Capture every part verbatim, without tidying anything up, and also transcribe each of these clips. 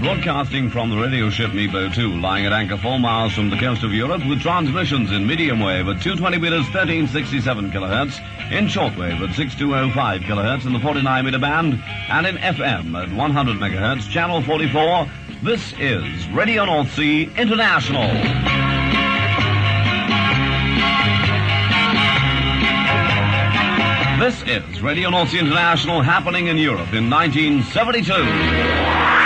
Broadcasting from the radio ship Nebo two, lying at anchor four miles from the coast of Europe, with transmissions in medium wave at two hundred twenty meters, thirteen sixty-seven kilohertz, in shortwave at six thousand two hundred five kilohertz in the forty-nine meter band, and in F M at one hundred megahertz, channel forty-four. This is Radio North Sea International. This is Radio North Sea International, happening in Europe in nineteen seventy-two.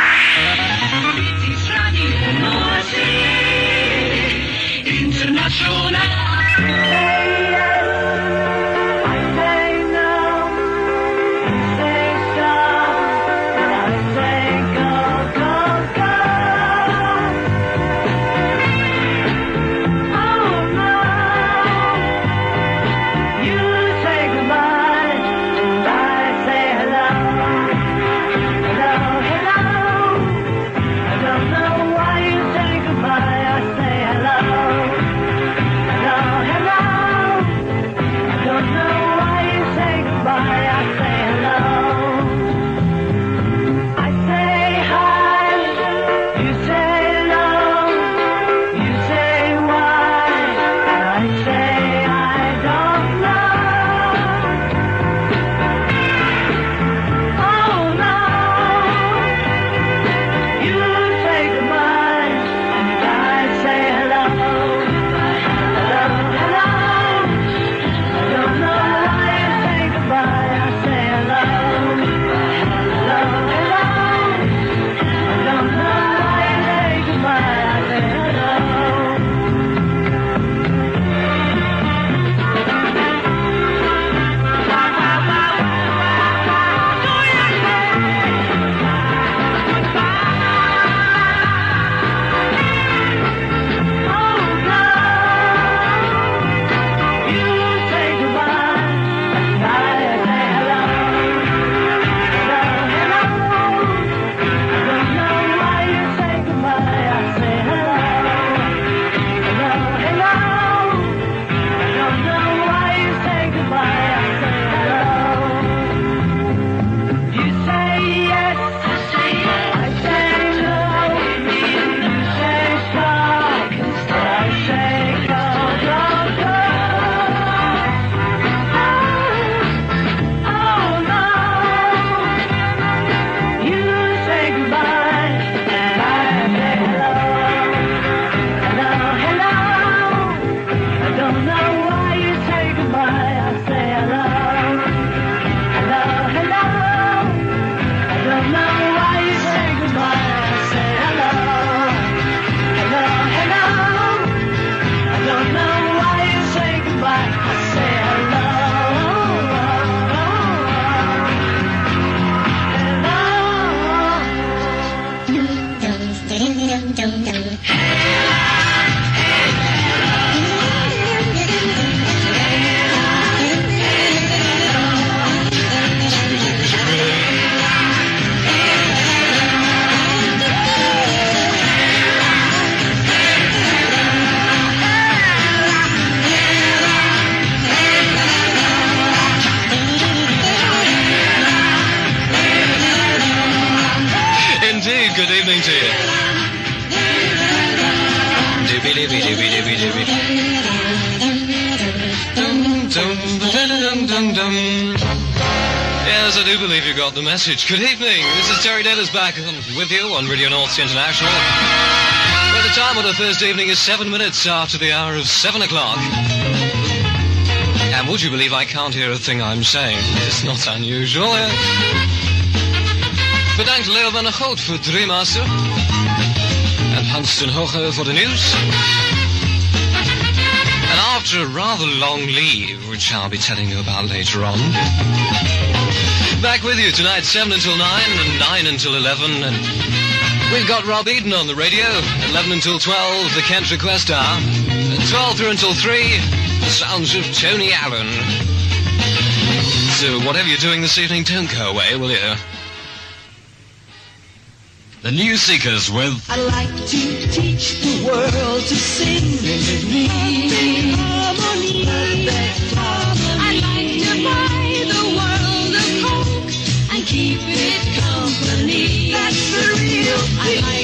Good evening to you. Doobie doobie doobie doobie doobie. Dum dum dum dum dum. Yes, I do believe you got the message. Good evening. This is Terry Davis back with you on Radio North Sea International. Where the time on the Thursday evening is seven minutes after the hour of seven o'clock. And would you believe I can't hear a thing I'm saying? It's not unusual. Eh? Bedankt Leo van der Goot voor Dreammaster. En Hans ten Hoge voor de nieuws. And after a rather long leave, which I'll be telling you about later on. Back with you tonight, seven until nine, and nine until eleven. And we've got Rob Eden on the radio. eleven until twelve, the Kent Request Hour. And twelve through until three, the sounds of Tony Allen. So whatever you're doing this evening, don't go away, will you? The New Seekers with I'd like to teach the world to sing with me. Harmony. I'd like to buy the world a Coke and keep it company. That's the real thing. I like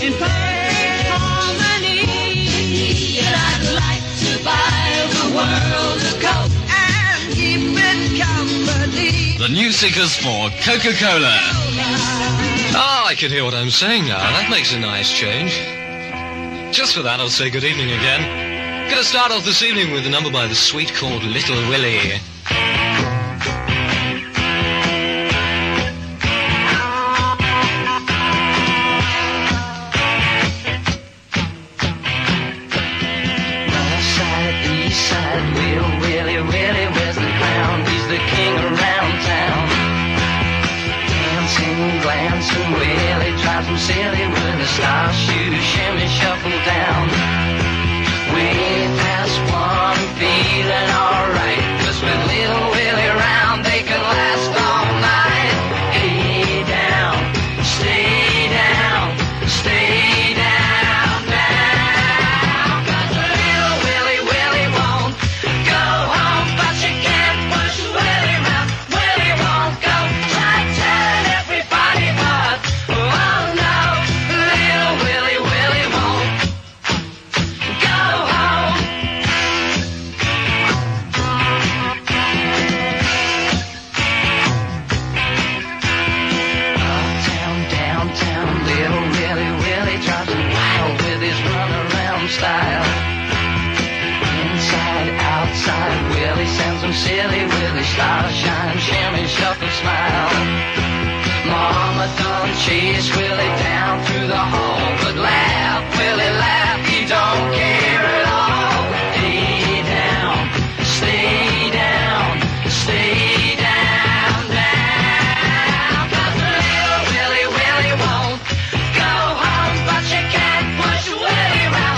in perfect harmony. And I'd like to buy the world a Coke and keep it company. The new Seekers for Coca-Cola. Ah, I can hear what I'm saying now. That makes a nice change. Just for that, I'll say good evening again. Gonna start off this evening with a number by The Sweet called Little Willie. Silly with a star shoe, shimmy, shuffle down. Way past one, feeling alright. 'Cause with little Willie around, they can last all night. Hey, down, stay down, stay down, down. 'Cause little Willie, Willie won't go home, but you can't push Willie round. Willie won't go, try telling everybody, but oh no. Style. Inside, outside, Willie sends them silly Willie style, shine, shimmy, shuffle, smile. Mama done chase Willie down through the hall, but laugh, Willie laugh, he don't care at all. Hey, down, stay down, stay down, down. 'Cause little Willie, Willie won't go home, but you can't push Willie round.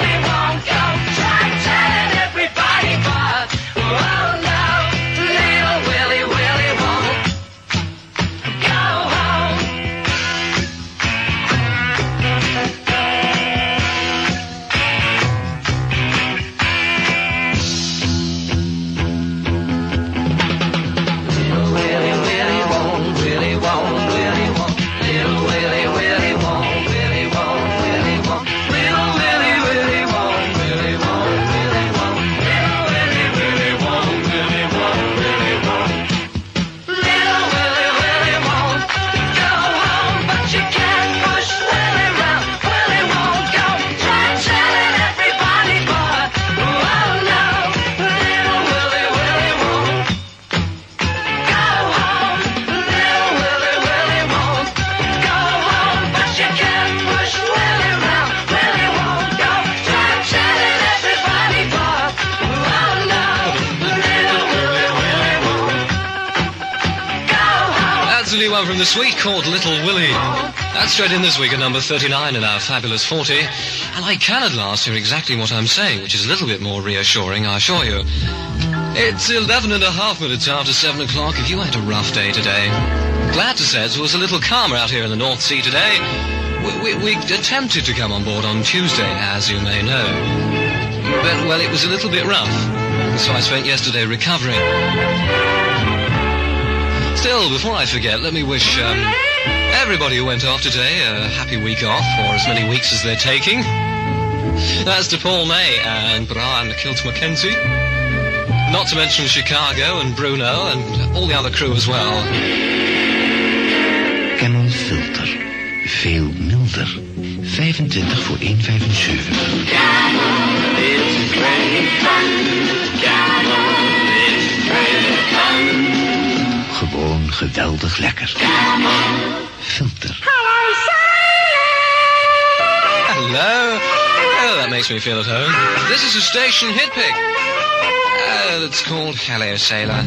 One from The Sweet called Little Willie. That's straight in this week at number thirty-nine in our fabulous forty. And I can at last hear exactly what I'm saying, which is a little bit more reassuring, I assure you. It's eleven and a half minutes after seven o'clock. If you had a rough day today, glad to say it was a little calmer out here in the North Sea today. We, we, we attempted to come on board on Tuesday, as you may know. But, well, it was a little bit rough. So I spent yesterday recovering. Still, before I forget, let me wish um, everybody who went off today a happy week off, or as many weeks as they're taking. That's to Paul May and Brian Kilt Mackenzie. Not to mention Chicago and Bruno and all the other crew as well. Canon Filter. Veel milder. vijfentwintig voor één komma vijfenzeventig. Canon is great fun. Canon is great fun. Gewoon geweldig lekker. Filter. Hello. Oh, that makes me feel at home. This is a station hit pick. Uh, it's called Hello Sailor.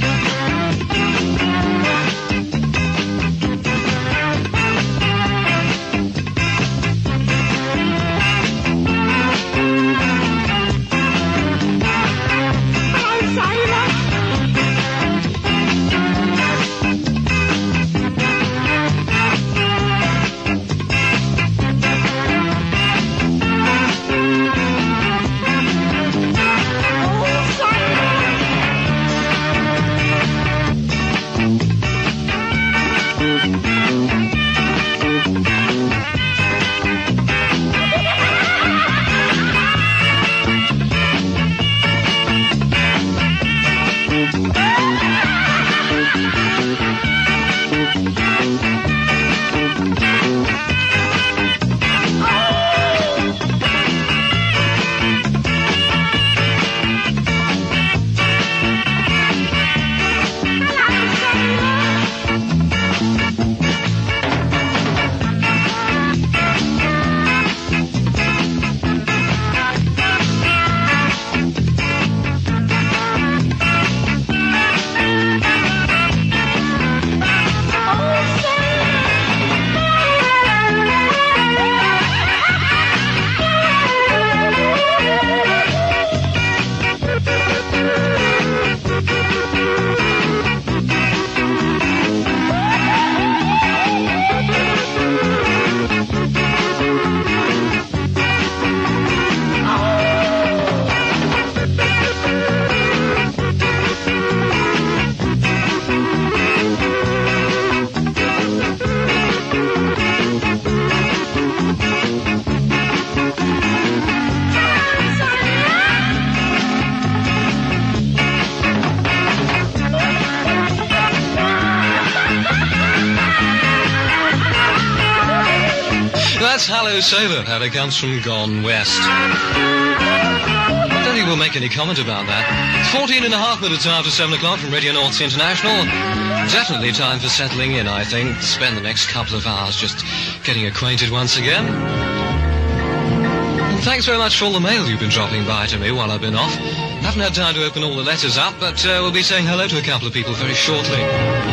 that's Hello Sailor, and it comes from Gone West. I don't think we'll make any comment about that. It's fourteen and a half minutes after seven o'clock from Radio North International. Definitely time for settling in, I think. Spend the next couple of hours just getting acquainted once again. And thanks very much for all the mail you've been dropping by to me while I've been off. Haven't had time to open all the letters up, but uh, we'll be saying hello to a couple of people very shortly.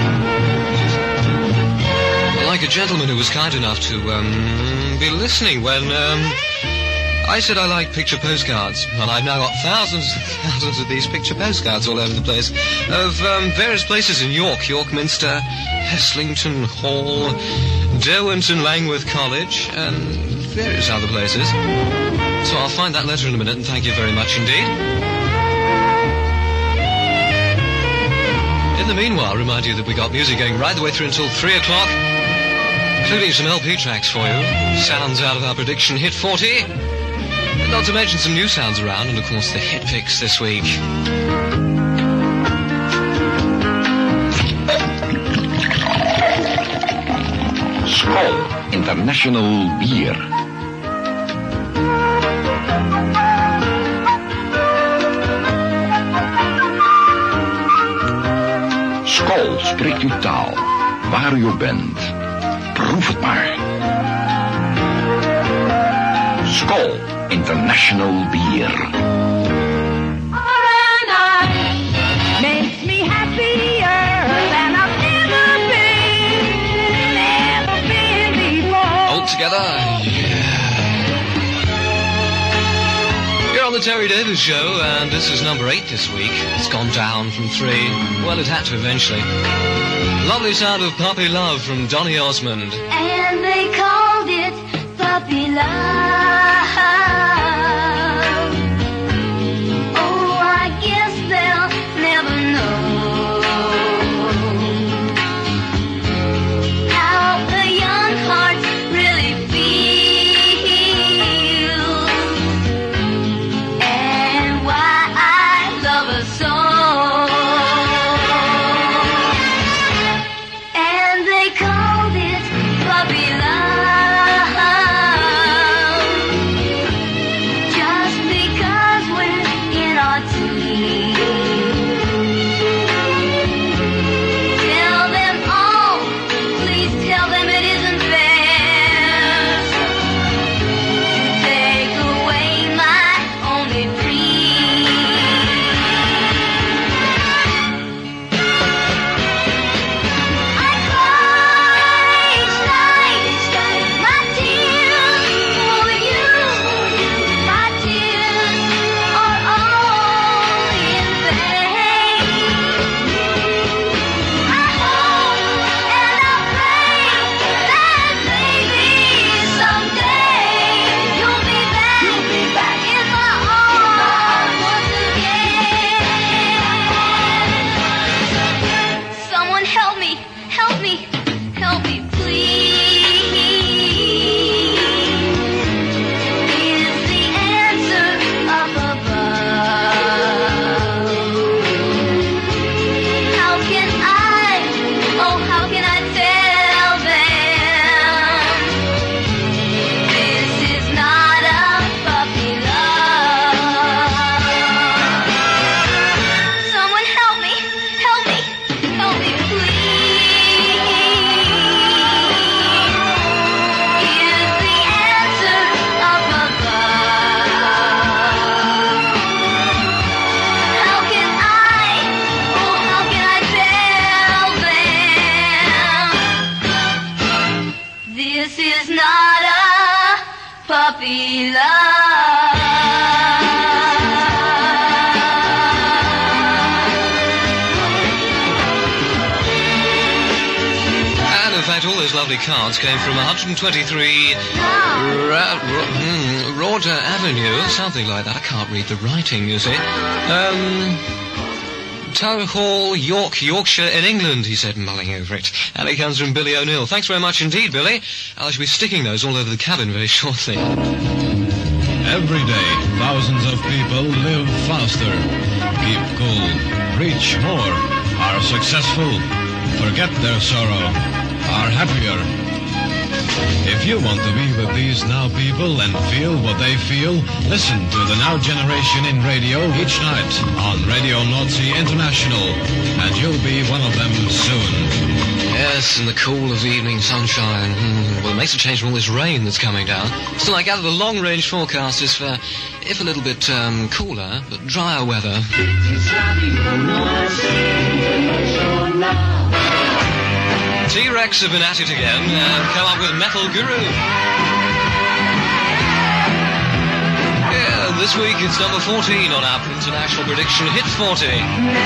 Like a gentleman who was kind enough to um, be listening when um, I said I like picture postcards, and I've now got thousands and thousands of these picture postcards all over the place of um, various places in York, York Minster, Heslington Hall, Derwent and Langworth College, and various other places. So I'll find that letter in a minute, and thank you very much indeed. In the meanwhile, I'll remind you that we got music going right the way through until three o'clock, including some L P tracks for you, sounds out of our prediction Hit forty, and not to mention some new sounds around, and of course the hit picks this week. Skål International Beer. Skål spreekt uw taal, waar u ook bent. Proef het maar. Skål International Beer. Makes me happier than I've ever been, never been before. All together, yeah. You're on the Terry Davis Show, and this is number eight this week. It's gone down from three. Well, it had to eventually. Lovely sound of Puppy Love from Donny Osmond. And they called it Puppy Love. Oh, I guess they'll never know how a young heart really feels, and why I love her so. And they called it Puppy Love, just because we're in our teens. Tell them all, please tell them it isn't fair to take away my only dream. I cry each night, my tears for you. My tears are all in vain. I hope and I pray that maybe someday you'll be back, in my arms once again. Someone help me, help me, help me, please. Is the answer up above? How can I, oh, how can I tell them this is not a puppy love? Someone help me, help me, help me, please. Is the answer up above? How can I, oh, how can I tell them this is not a puppy And in fact, all those lovely cards came from one twenty-three Ra- Ra- hmm, Roger Avenue, something like that. I can't read the writing, you see. Um, Tower Hall, York, Yorkshire in England, he said, mulling over it. And it comes from Billy O'Neill. Thanks very much indeed, Billy. I shall be sticking those all over the cabin very shortly. Every day, thousands of people live faster, keep cool, reach more, are successful, forget their sorrow, are happier, If you want to be with these Now people and feel what they feel, listen to the Now Generation in radio each night on Radio North Sea International, and you'll be one of them soon. Yes, in the cool of the evening sunshine. Mm, well, it makes a change from all this rain that's coming down. Still, I gather the long-range forecast is for, if a little bit um, cooler, but drier weather. T-Rex have been at it again and come up with Metal Guru. Yeah, this week it's number fourteen on our international prediction Hit forty.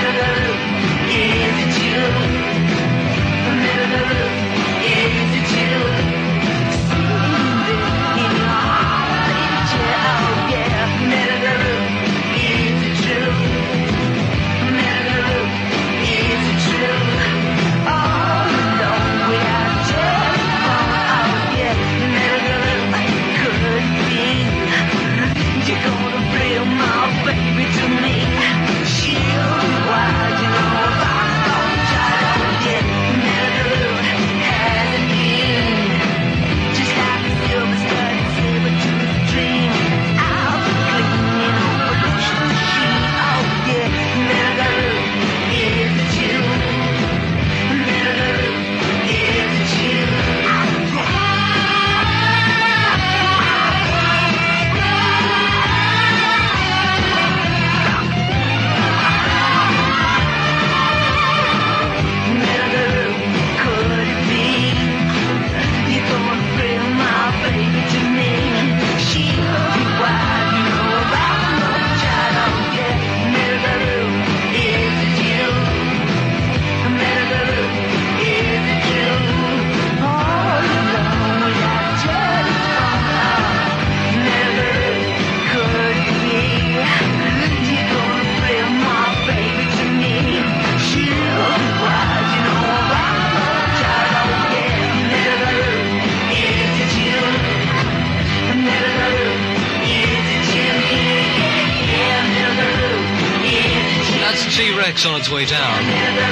T-Rex on its way down.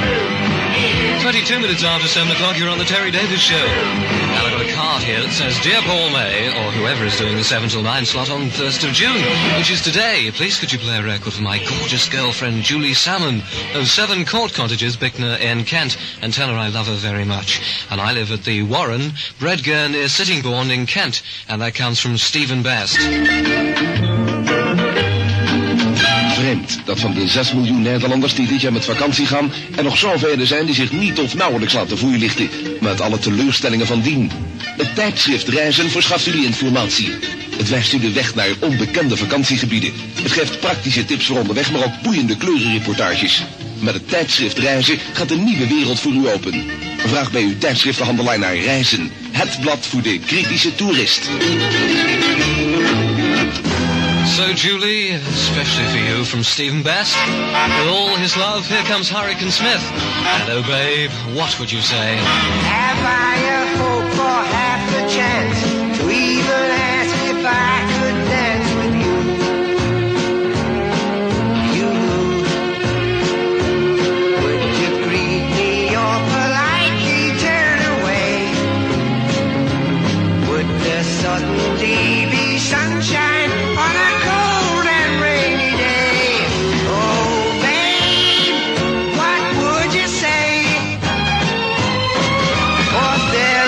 twenty-two minutes after seven o'clock, you're on the Terry Davis Show. Now I've got a card here that says, Dear Paul May, or whoever is doing the seven till nine slot on first of June, which is today. Please could you play a record for my gorgeous girlfriend, Julie Salmon, of Seven Court Cottages, Bicknor in Kent, and tell her I love her very much. And I live at the Warren, Bredgar near Sittingbourne in Kent, and that comes from Stephen Best. Vreemd dat van de zes miljoen Nederlanders die dit jaar met vakantie gaan er nog zoveel zijn die zich niet of nauwelijks laten voorlichten, met alle teleurstellingen van dien. Het tijdschrift Reizen verschaft jullie informatie. Het wijst u de weg naar onbekende vakantiegebieden. Het geeft praktische tips voor onderweg, maar ook boeiende kleurenreportages. Met het tijdschrift Reizen gaat een nieuwe wereld voor u open. Vraag bij uw tijdschriftenhandelaar naar Reizen, het blad voor de kritische toerist. So, Julie, especially for you from Stephen Best, with all his love, here comes Hurricane Smith. And oh, babe, what would you say? Have I a hope for half a chance to even ask if I could dance with you? You would you greet me or politely turn away? Would there suddenly be sunshine on a cold and rainy day? Oh, babe, what would you say? Was there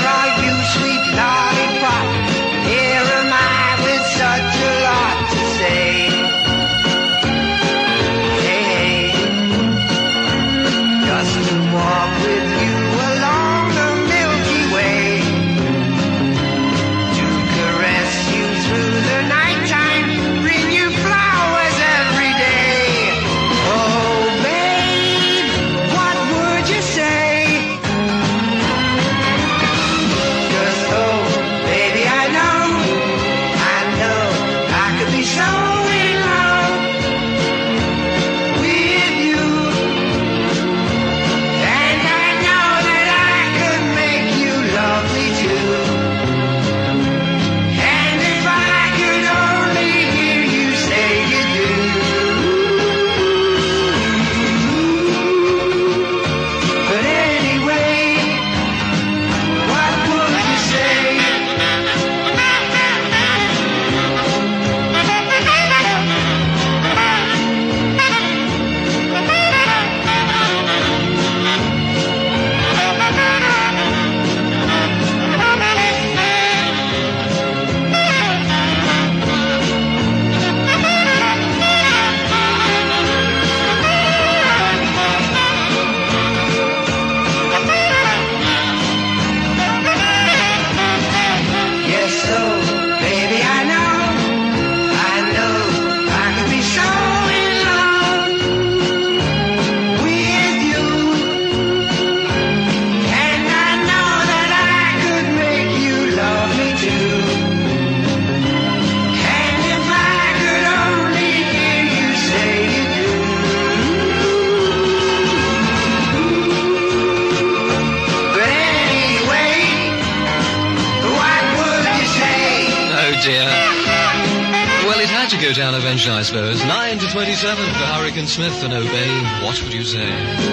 dear. Well, it had to go down eventually, I suppose. nine to twenty-seven for Hurricane Smith and Obey. What would you say?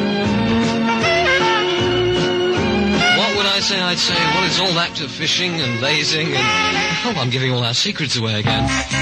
What would I say? I'd say, well, it's all active fishing and lazing and... Oh, I'm giving all our secrets away again.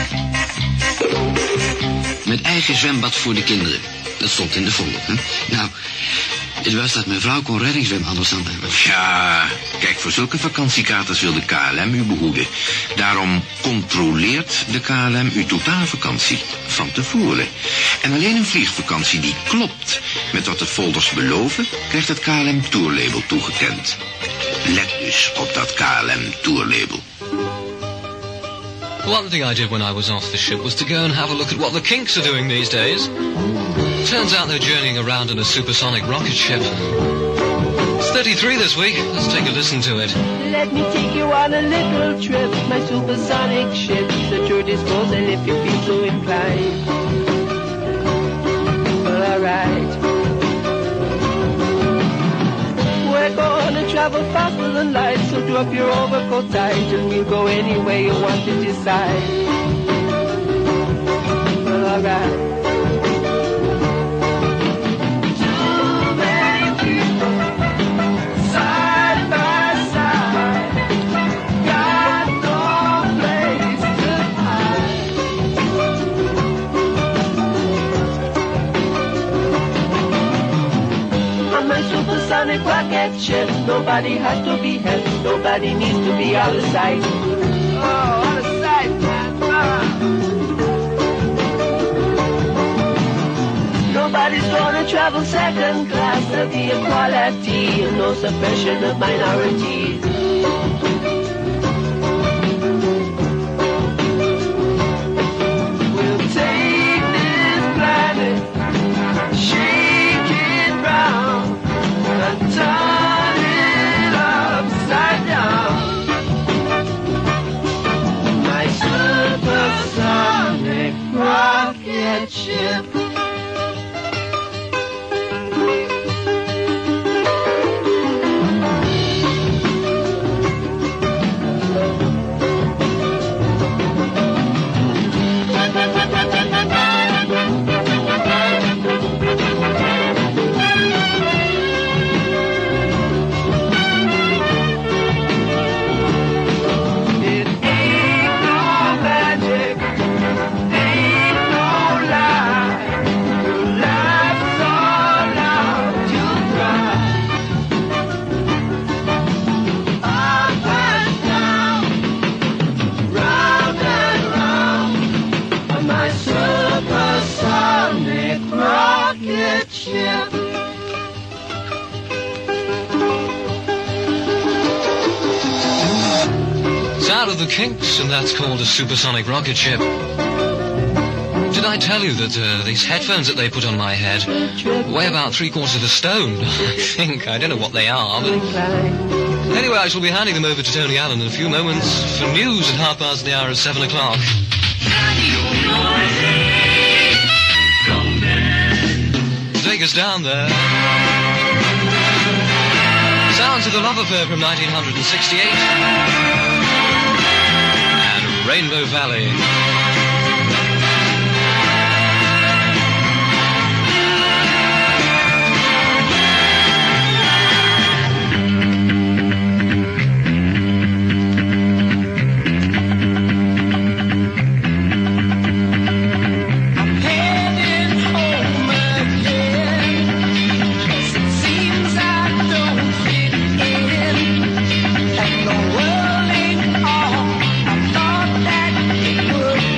Met eigen zwembad voor de kinderen. Dat stond in de folder, hè? Nou, het was dat mijn vrouw kon reddingszwem anders dan... Ja, kijk, voor zulke vakantiekaters wil de K L M u behoeden. Daarom controleert de K L M uw totale vakantie van tevoren. En alleen een vliegvakantie die klopt met wat de folders beloven, krijgt het K L M Tourlabel toegekend. Let dus op dat K L M Tourlabel. One thing I did when I was off the ship was to go and have a look at what the Kinks are doing these days. Turns out they're journeying around in a supersonic rocket ship. It's thirty-three this week. Let's take a listen to it. Let me take you on a little trip. My supersonic ship's at your disposal if you feel so inclined. Well, alright. We're gonna travel faster than light, so drop your overcoat tight and we'll go anywhere you want to decide. Well, alright. Too many people, side by side, got no place to hide. On my supersonic rocket ship, nobody has to be helped, nobody needs to be out of sight. Oh, out of sight, man. Ah. Nobody's gonna travel second class, there'll be equality and no suppression of minorities. We'll take this planet, shake it round, and turn it upside down. My supersonic rocket ship. Of the Kinks, and that's called a supersonic rocket ship. Did I tell you that uh, these headphones that they put on my head weigh about three quarters of a stone? I think. I don't know what they are, but... Anyway, I shall be handing them over to Tony Allen in a few moments for news at half past the hour at seven o'clock. Take us down there. Sounds of the Love Affair from nineteen sixty-eight. Rainbow Valley. World ain't all I thought that it would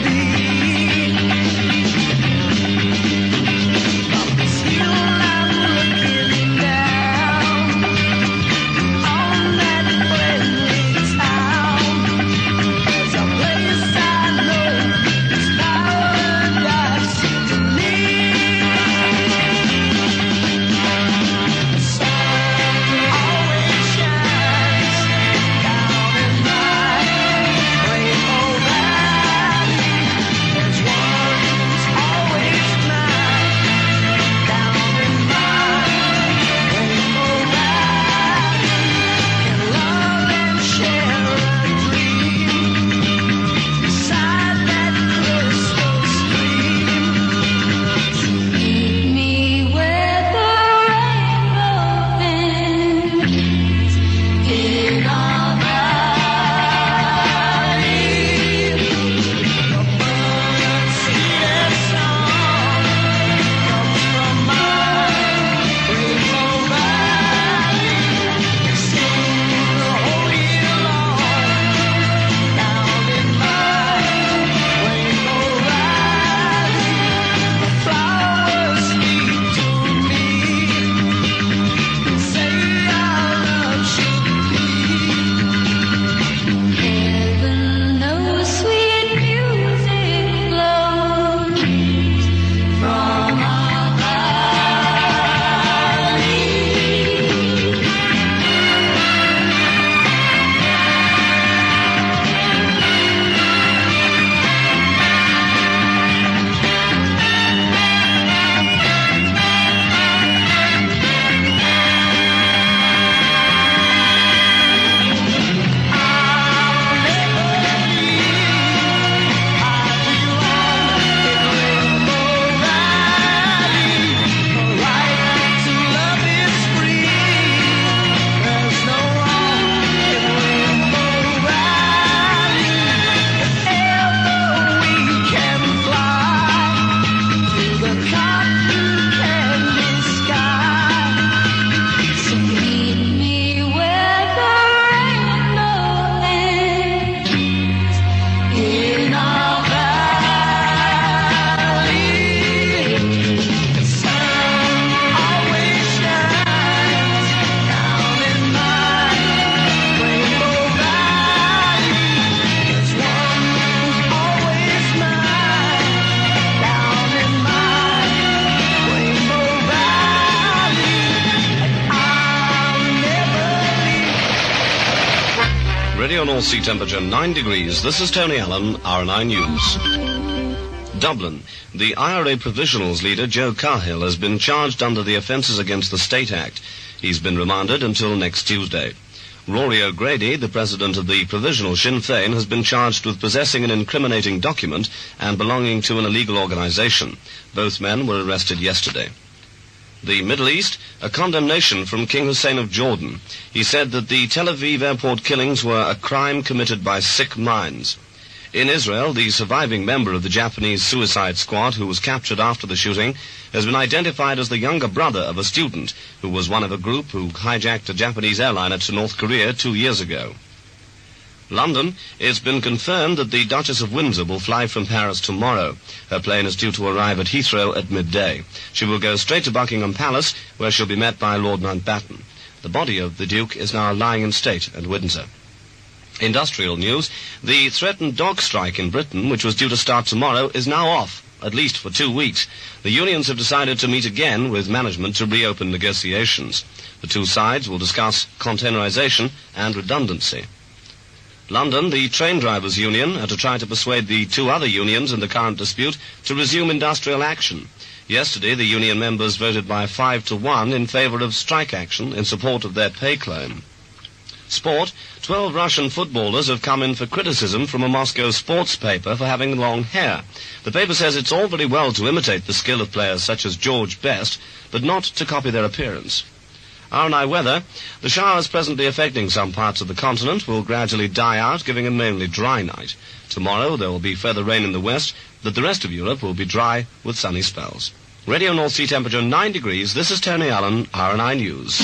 Radio North Sea temperature nine degrees. This is Tony Allen, R N I News. Dublin. The I R A Provisionals leader, Joe Cahill, has been charged under the Offences Against the State Act. He's been remanded until next Tuesday. Rory O'Grady, the president of the Provisional Sinn Féin, has been charged with possessing an incriminating document and belonging to an illegal organisation. Both men were arrested yesterday. The Middle East, a condemnation from King Hussein of Jordan. He said that the Tel Aviv airport killings were a crime committed by sick minds. In Israel, the surviving member of the Japanese suicide squad who was captured after the shooting has been identified as the younger brother of a student who was one of a group who hijacked a Japanese airliner to North Korea two years ago. London, it's been confirmed that the Duchess of Windsor will fly from Paris tomorrow. Her plane is due to arrive at Heathrow at midday. She will go straight to Buckingham Palace, where she'll be met by Lord Mountbatten. The body of the Duke is now lying in state at Windsor. Industrial news. The threatened dog strike in Britain, which was due to start tomorrow, is now off, at least for two weeks. The unions have decided to meet again with management to reopen negotiations. The two sides will discuss containerization and redundancy. London, the train drivers' union are to try to persuade the two other unions in the current dispute to resume industrial action. Yesterday, the union members voted by five to one in favour of strike action in support of their pay claim. Sport. Twelve Russian footballers have come in for criticism from a Moscow sports paper for having long hair. The paper says it's all very well to imitate the skill of players such as George Best, but not to copy their appearance. R and I weather. The showers presently affecting some parts of the continent will gradually die out, giving a mainly dry night. Tomorrow there will be further rain in the west, but the rest of Europe will be dry with sunny spells. Radio North Sea temperature nine degrees. This is Tony Allen, R and I News.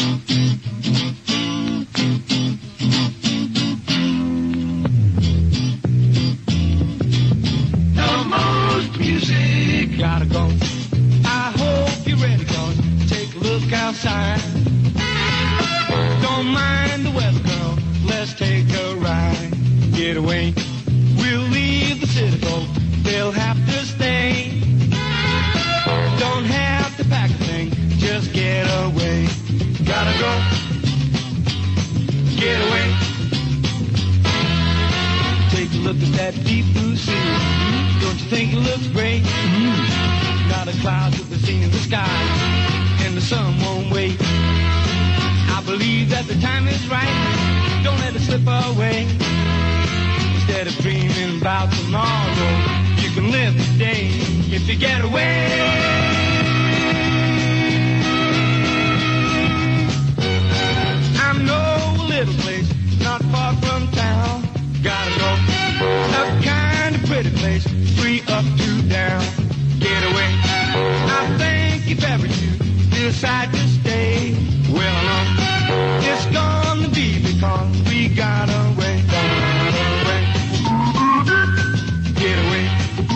Music, gotta go. I hope you're ready, cause take a look outside. Don't mind the weather, girl, let's take a ride. Get away, we'll leave the city, folk, they'll have to stay. Don't have to pack a thing, just get away. Gotta go, get away. Take a look at that deep blue sea. Don't you think it looks great? Mm-hmm. Not a cloud to be seen in the sky, and the sun won't wait. I believe that the time is right. Don't let it slip away. Instead of dreaming about tomorrow, you can live today if you get away. I know a little place not far from town. Gotta go, a kind of pretty place, free up to down. Get away. I think if ever you decide to stay, well, no, it's gonna be because we got away. Got away. Get away.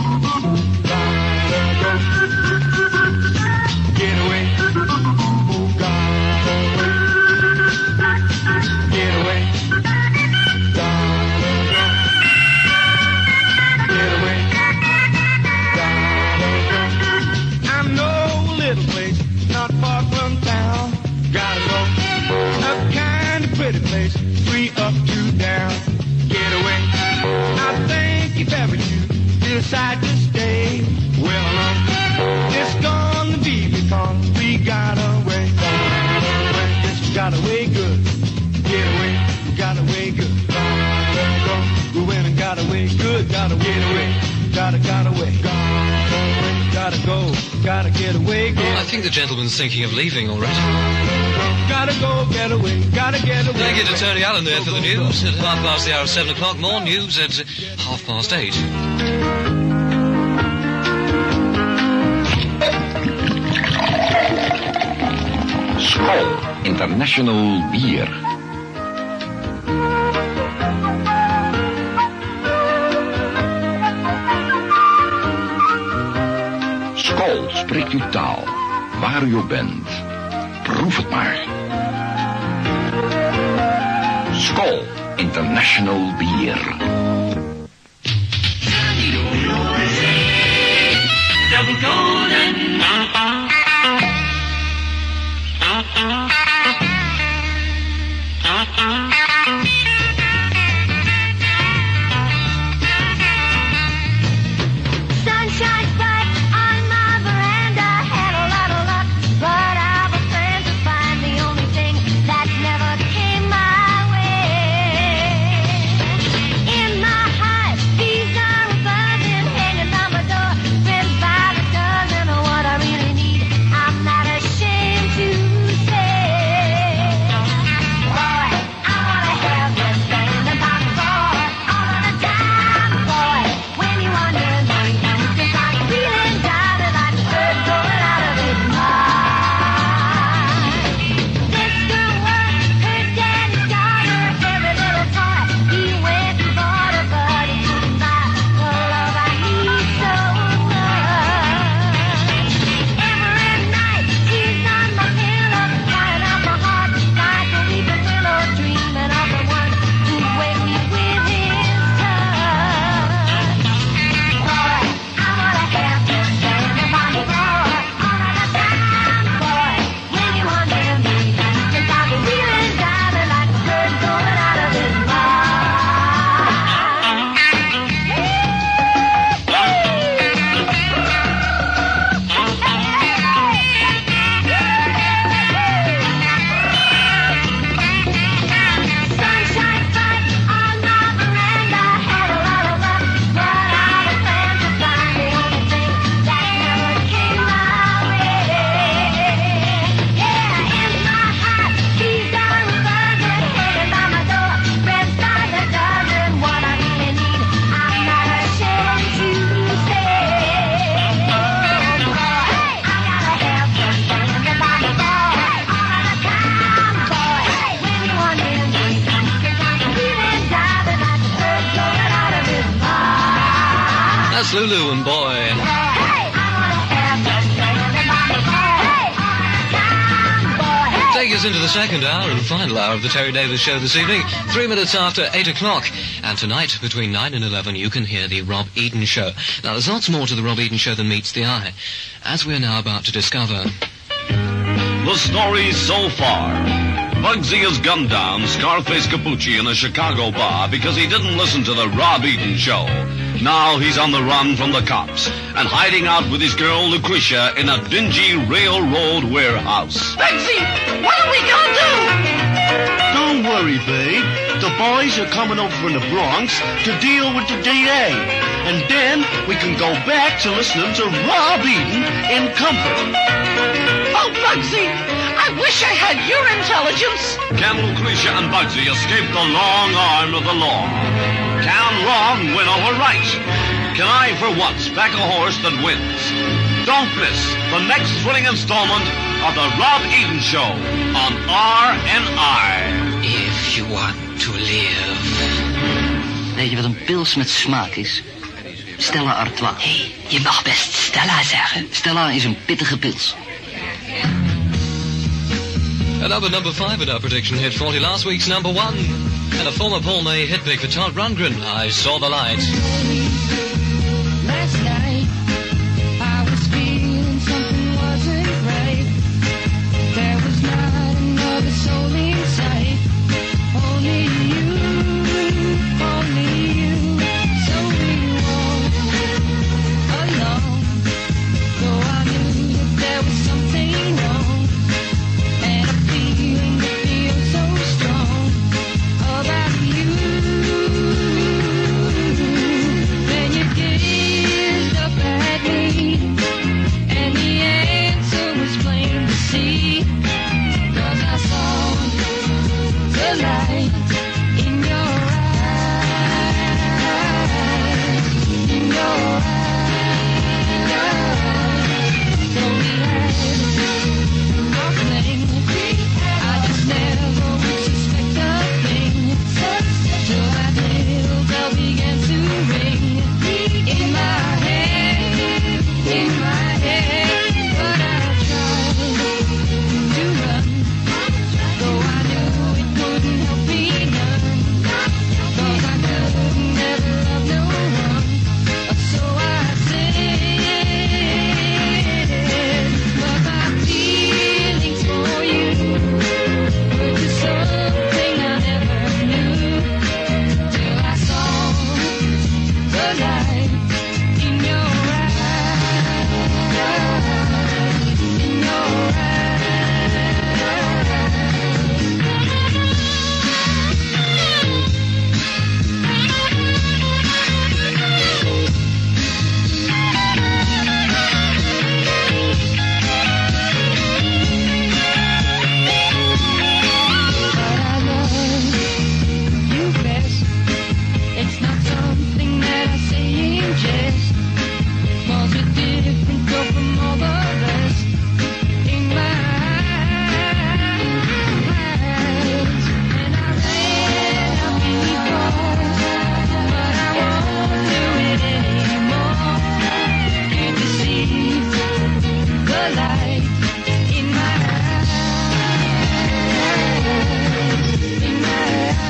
Gotta go. Get away. Gotta away. Get away. Not far from town, gotta go, a kind of pretty place, free up to down, get away. I think if ever you decide to stay, well, no, it's gonna be because we got away, got away. Yes, we got away good, get away, we got away good, gotta go, we went and got away good, gotta get away, gotta, got away, gotta away, gotta go. Gotta get away, get Well, I think the gentleman's thinking of leaving already. Gotta go, get away, gotta get away. Thank you to Tony Allen there for the news at half past the hour of seven o'clock. More news at half past eight. Skol International Bier. Skol spreekt uw taal, waar u ook bent. Proef het maar. Skol International Bier. Double golden. That's Lulu and Boy. Take us into the second hour and final hour of the Terry Davis Show this evening, three minutes after eight o'clock. And tonight, between nine and eleven, you can hear the Rob Eden Show. Now, there's lots more to the Rob Eden Show than meets the eye, as we're now about to discover. The story so far. Bugsy has gunned down Scarface Capucci in a Chicago bar because he didn't listen to the Rob Eden Show. Now he's on the run from the cops and hiding out with his girl Lucretia in a dingy railroad warehouse. Bugsy, what are we gonna do? Don't worry, babe. The boys are coming over from the Bronx to deal with the D A. And then we can go back to listening to Rob Eden in comfort. Oh, Bugsy, I wish I had your intelligence. Can Lucretia and Bugsy escape the long arm of the law? Can wrong win over right? Can I, for once, back a horse that wins? Don't miss the next thrilling installment of the Rob Eden Show on R N I. If you want to live. Weet je wat een pils met smaak is? Stella Artois. Hé, hey, je mag best Stella zeggen. Stella is een pittige pils. Another number five in our prediction hit forty, last week's number one. And a former Paul May hit pick for Todd Rundgren, I Saw the Light. Last night, I was feeling something wasn't right. There was not another soul in sight. Only you, only you. So we walked alone. Though I knew that there was something wrong. And a feeling that feels so strong about you. Then you gazed up at me, and the answer was plain to see. 'Cause I saw the light in your eyes, in your eyes. So we had our fling. I just never would suspect a thing till that little bell began to ring in my head, in my head. But I tried to run, though I knew it wouldn't help me none. 'Cause I could never love no one, so I said. But my feelings for you were just something I never knew till I saw the light in your eyes, in your But I love you best. It's not something that I say in jest. 'Cause you're different, girl, from all the rest. In my eyes, and I ran out before, but I won't do it anymore. Can't you see the light in my eyes, in my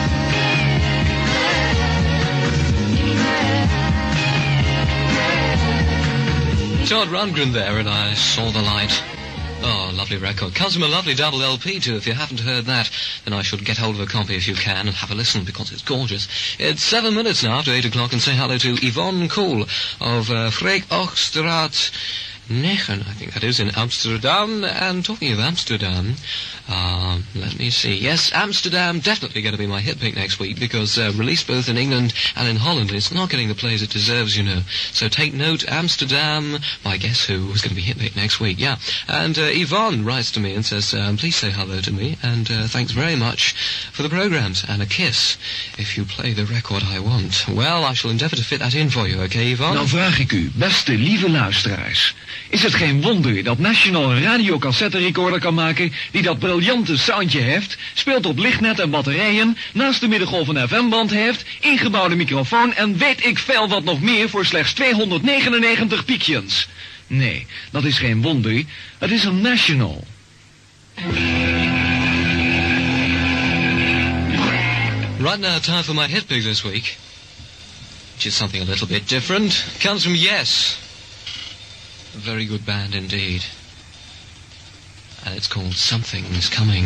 Todd Rundgren there, and I Saw the Light. Oh, lovely record. Comes from a lovely double L P too. If you haven't heard that, then I should get hold of a copy if you can and have a listen, because it's gorgeous. It's seven minutes now after eight o'clock, and say hello to Yvonne Kool of uh, Vreekochtstraat negen, I think that is, in Amsterdam. And talking of Amsterdam, um, let me see. Yes, Amsterdam, definitely going to be my hit pick next week, because uh, released both in England and in Holland, it's not getting the plays it deserves, you know. So take note, Amsterdam, by Guess Who, is going to be hit pick next week, yeah. And uh, Yvonne writes to me and says, um, please say hello to me, and uh, thanks very much for the programmes, and a kiss if you play the record I want. Well, I shall endeavour to fit that in for you, okay, Yvonne? Nou vraag ik u, beste lieve luisteraars, is het geen wonder dat National een radiocassetten recorder kan maken die dat briljante soundje heeft, speelt op lichtnet en batterijen, naast de middengolf een F M-band heeft, ingebouwde microfoon en weet ik veel wat nog meer voor slechts tweehonderdnegenennegentig piekjes. Nee, dat is geen wonder, het is een National. Right now, time for my hit pick this week, which is something a little bit different. Comes from Yes, a very good band indeed, and it's called Something's Coming.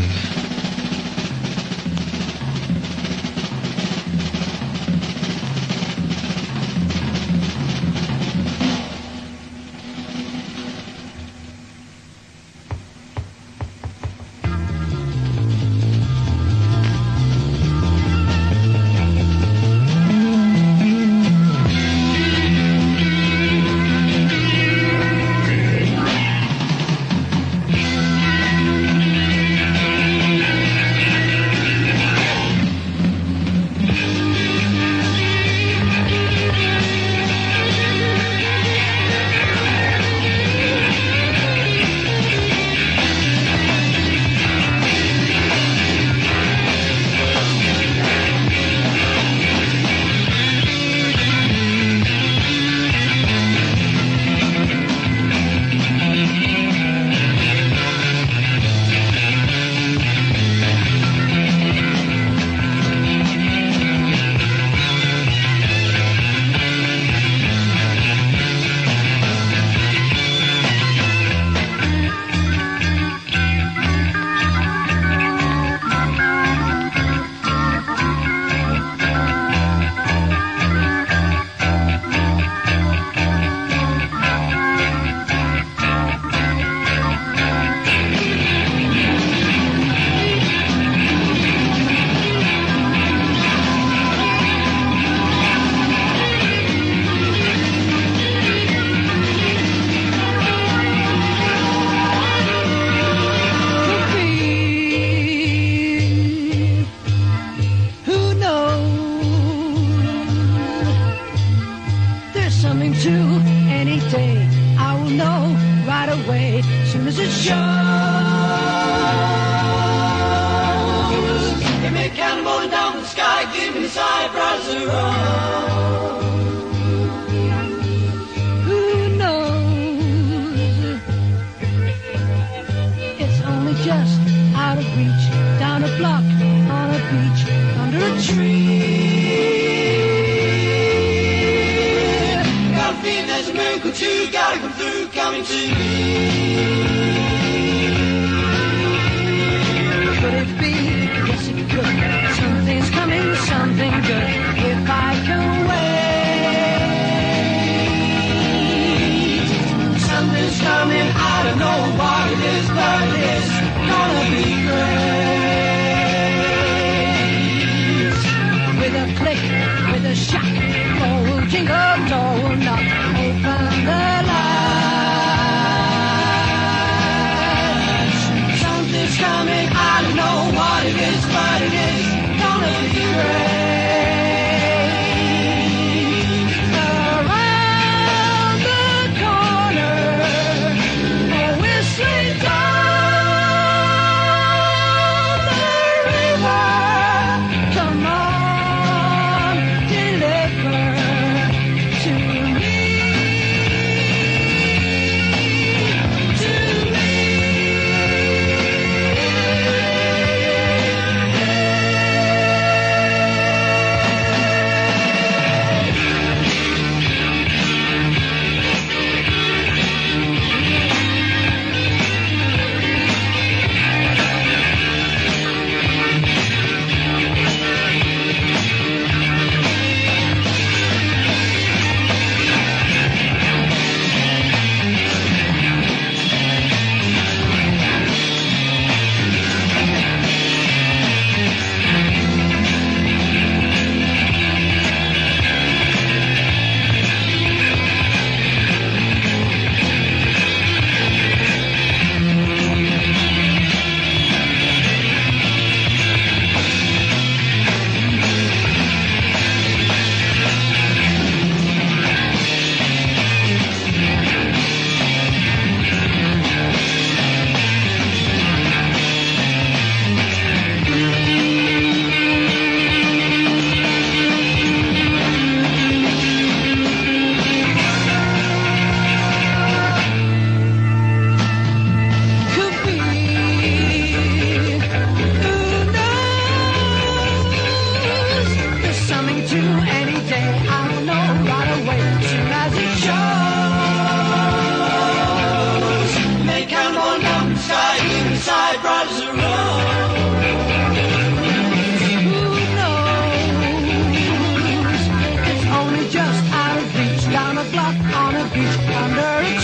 rock on a beach under a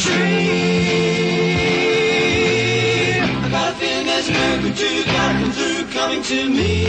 tree. I got a feeling there's a miracle too, gotta come through, coming to me.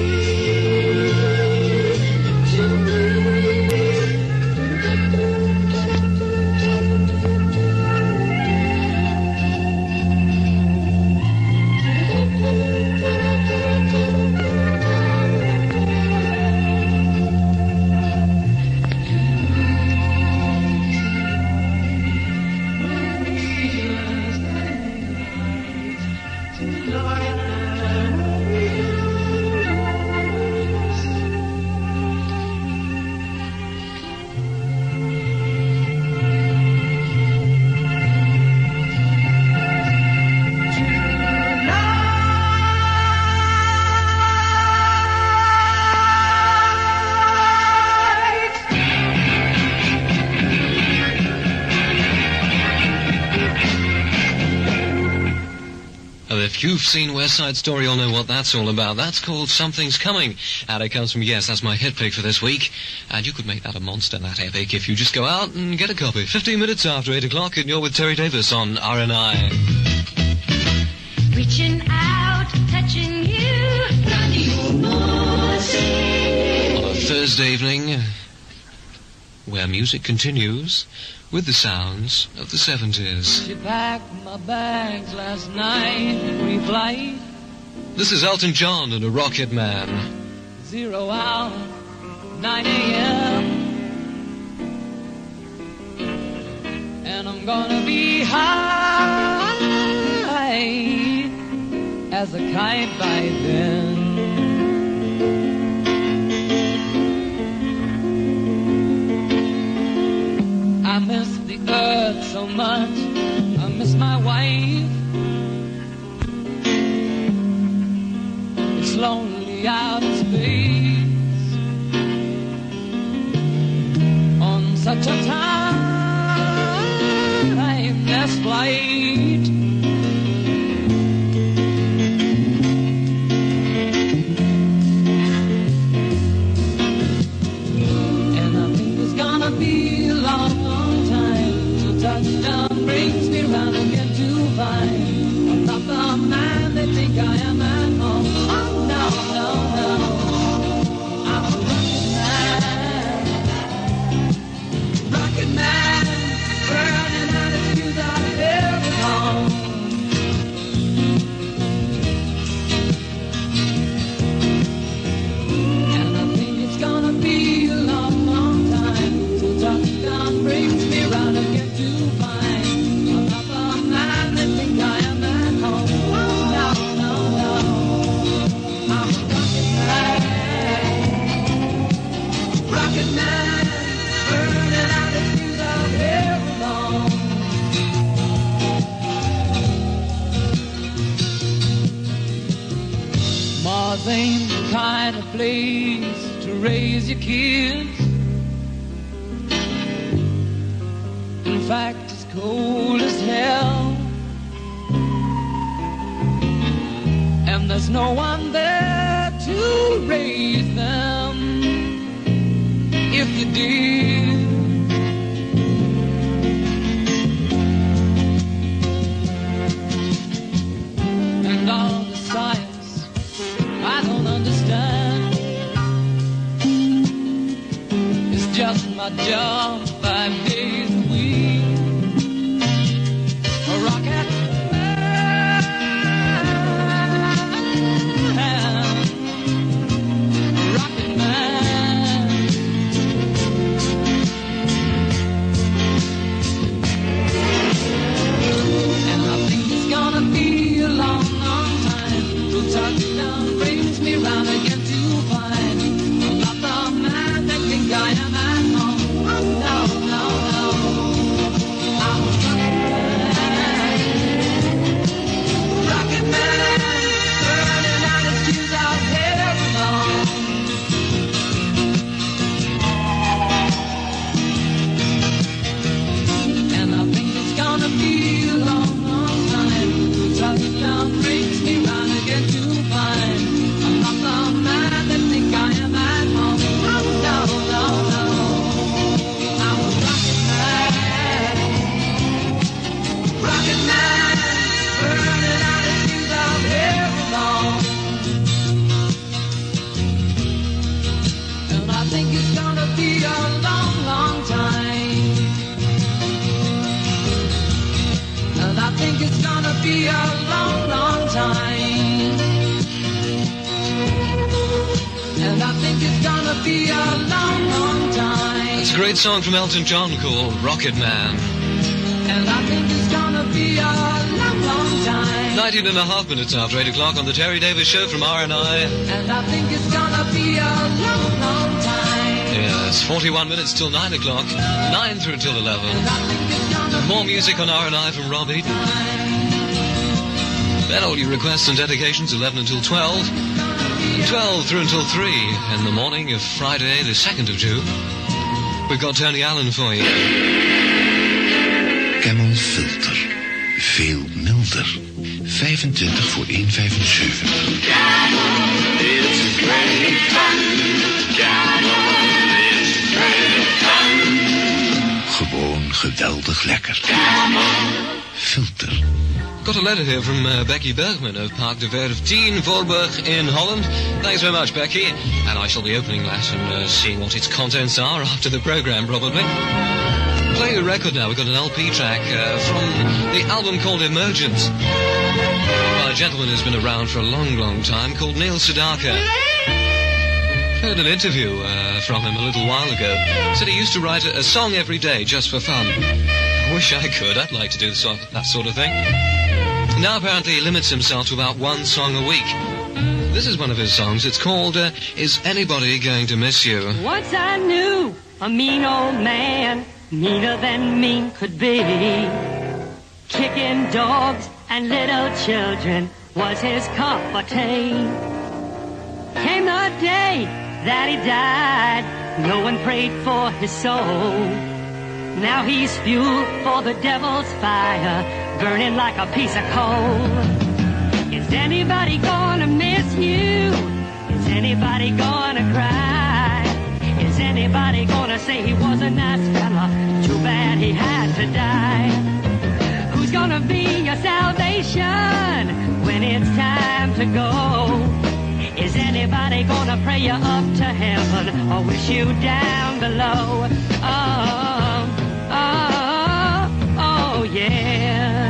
If you've seen West Side Story, you'll know what that's all about. That's called Something's Coming. And it comes from, yes, that's my hit pick for this week. And you could make that a monster, that epic, if you just go out and get a copy. Fifteen minutes after eight o'clock, and you're with Terry Davis on R N I. Reaching out, touching you, Radio Norte. On a Thursday evening, where music continues with the sounds of the seventies. She packed my bags last night, pre-flight. This is Elton John and a Rocket Man. Zero hour, nine a.m. And I'm gonna be high as a kite by then. I miss the earth so much, I miss my wife. It's lonely out in space on such a timeless flight. And I think it's gonna be a long touchdown brings me round again to find I'm not the man they think I am at home. Oh, no, no, no. I'm a rocket man. Rocket man. Burning out his fuse out of every home. And I think it's gonna be a long, long time till touchdown brings me round again. Mars ain't the kind of place to raise your kids. In fact, it's cold as hell. And there's no one there to raise them if you did. And all the science I don't understand. It's just my job five days a week. A rocket man, a rocket man. And I think it's gonna be a long, long time till touchdown brings me round again to find I'm not the man they think I am at home. Oh, no, no, no. be a long, long time. And I think it's gonna be a long, long time. It's a great song from Elton John called Rocket Man. And I think it's gonna be a long, long time. nineteen and a half minutes after eight o'clock on the Terry Davis Show from R and I. And I think it's gonna be a long, long time. Yes, forty-one minutes till nine o'clock. nine through till eleven. More music on R and I from Rob Eden. Then all your requests and dedications, eleven until twelve. twelve through until three in the morning of Friday, the second of June. We've got Tony Allen for you. Camel Filter. Veel milder. vijfentwintig voor één vijfenzeventig. It's great fun. Camel, it's great fun. Gewoon geweldig lekker. Filter. Got a letter here from uh, Becky Bergman of Park de Verveteen, Voorburg in Holland. Thanks very much, Becky. And I shall be opening that and uh, seeing what its contents are after the programme, probably. Playing a record now. We've got an L P track uh, from the album called Emergence. Well, a gentleman who's been around for a long, long time called Neil Sedaka. Heard an interview uh, from him a little while ago. Said he used to write a, a song every day just for fun. I wish I could. I'd like to do so, that sort of thing. Now apparently he limits himself to about one song a week. This is one of his songs. It's called uh, Is Anybody Going to Miss You? Once I knew a mean old man, meaner than mean could be. Kicking dogs and little children was his cup of tea. Came the day that he died, no one prayed for his soul. Now he's fuel for the devil's fire, burning like a piece of coal. Is anybody gonna miss you? Is anybody gonna cry? Is anybody gonna say he was a nice fella? Too bad he had to die. Who's gonna be your salvation when it's time to go? Is anybody gonna pray you up to heaven or wish you down below? Oh, oh, oh, yeah.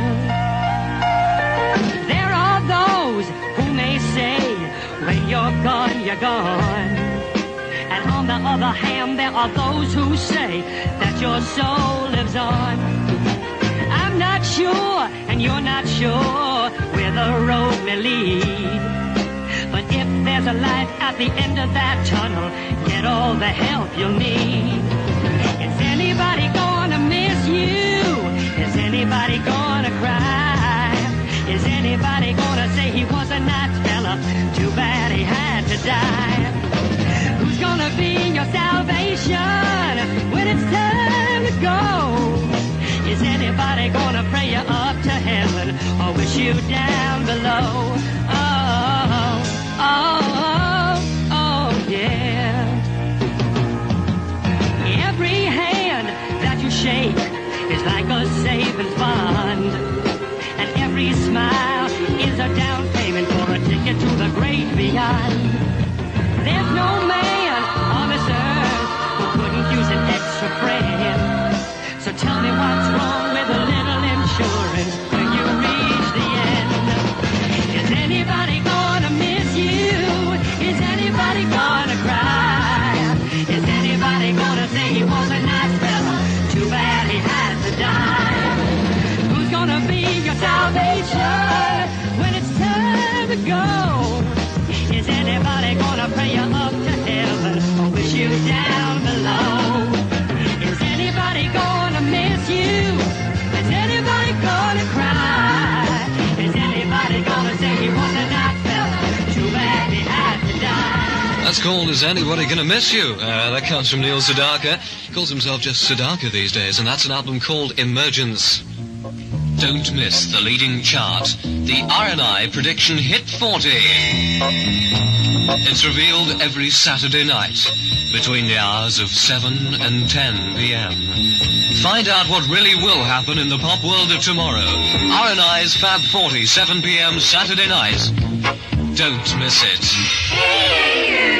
There are those who may say, when you're gone, you're gone. And on the other hand, there are those who say that your soul lives on. I'm not sure, and you're not sure, where the road may lead. But if there's a light at the end of that tunnel, get all the help you'll need. Is anybody gonna miss you? Is anybody gonna cry? Is anybody gonna say he was a nice fella? Too bad he had to die. Who's gonna be your salvation when it's time to go? Is anybody gonna pray you up to heaven or wish you down below? Oh, oh, oh, yeah. Every hand that you shake is like a savings bond. And every smile is a down payment for a ticket to the great beyond. There's no man on this earth who couldn't use an extra friend. So tell me what's wrong with a little insurance when you reach the end. Is anybody gonna miss you? Is anybody gonna cry? Is anybody gonna say he was a nice fella? Too bad he had to die. Who's gonna be your salvation when it's time to go? Is anybody gonna pray you up to heaven or wish you down below? Is anybody gonna miss you? Is anybody gonna cry? Is anybody gonna say he was a nice fella? Too bad he had to die. That's called Is Anybody Gonna Miss You? Uh, that comes from Neil Sedaka. He calls himself just Sedaka these days, and that's an album called Emergence. Don't miss the leading chart, the R and I Prediction Hit forty. It's revealed every Saturday night between the hours of seven and ten p.m. Find out what really will happen in the pop world of tomorrow. R and I's Fab forty, seven p.m. Saturday night. Don't miss it.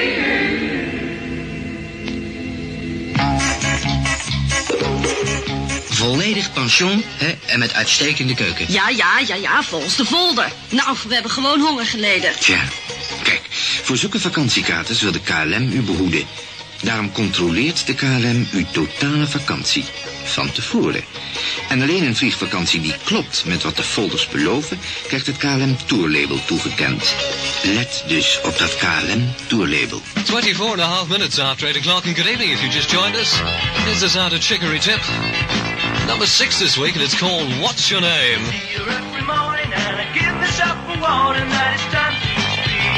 Volledig pension, hè, en met uitstekende keuken. Ja, ja, ja, ja, volgens de folder. Nou, we hebben gewoon honger geleden. Tja, kijk, voor zulke vakantiekaters wil de K L M u behoeden. Daarom controleert de K L M uw totale vakantie. Van tevoren. En alleen een vliegvakantie die klopt met wat de folders beloven, krijgt het K L M Tourlabel toegekend. Let dus op dat K L M Tourlabel. twenty-four and a half minutes after eight o'clock, and good evening if you just joined us. Here's the sound of Chicory Tip. Number six this week, and it's called What's Your Name? See her every morning and I give myself a warning that it's time to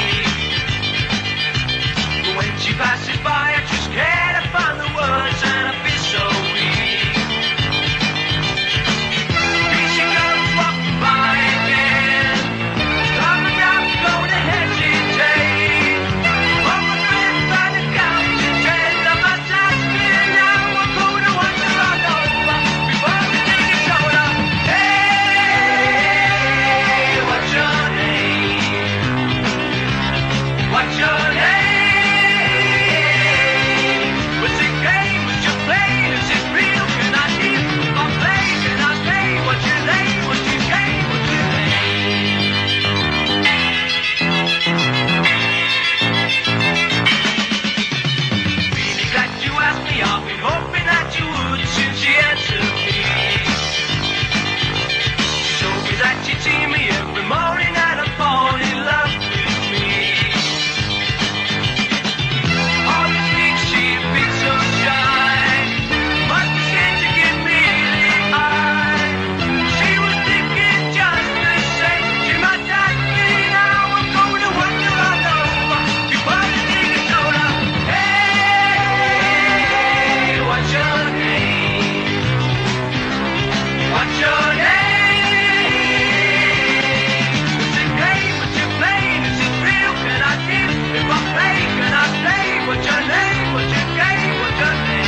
speak. But when she passes by, I just can't find the words and I feel so weak. Here she comes walking by again. I'm about to go to hesitate. On my bed by the couch and dread of my task, and now I'm going to wonder all over before we take a shoulder. Hey, what's your name? What's your name? What's it game? What's your play? Is it real? Can I hear my play? Can I say what's your name? What's your game? What's your Really glad you asked me. I've been hoping that you would since she answered me. She told me that she'd see me every morning and I'd fall in love with me. All this week she'd been so shy, but she said to give me the eye. She was thinking just the same. She might ask me now. I'm going to wonder all over before you take a soda. Hey, what's your name? What's your name? Is it game? What's your playing? Is it real? Can I give? If I play, can I play? What's your name? What's your game? What's your name?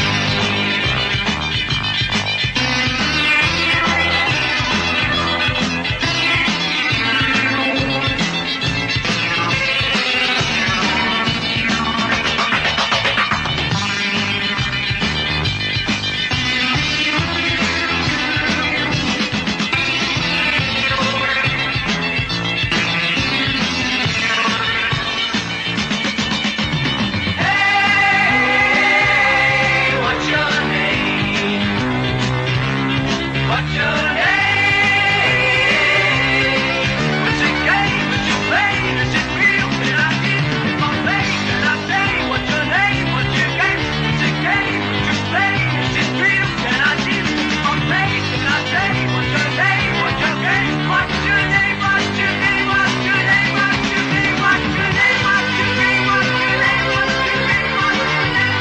Hey, what's your name? What's your name? What's it game? What's your play? Is it real? Can I give? If I play, can I say what's your name? What's your game? What's it game? What's your play? Is it real? Can I give? If I play, can I say what's your name? What's your game? What's your name? What's your name? What's your name? What's your name? What's your name? What's your name? What's your name? What's your name? What's your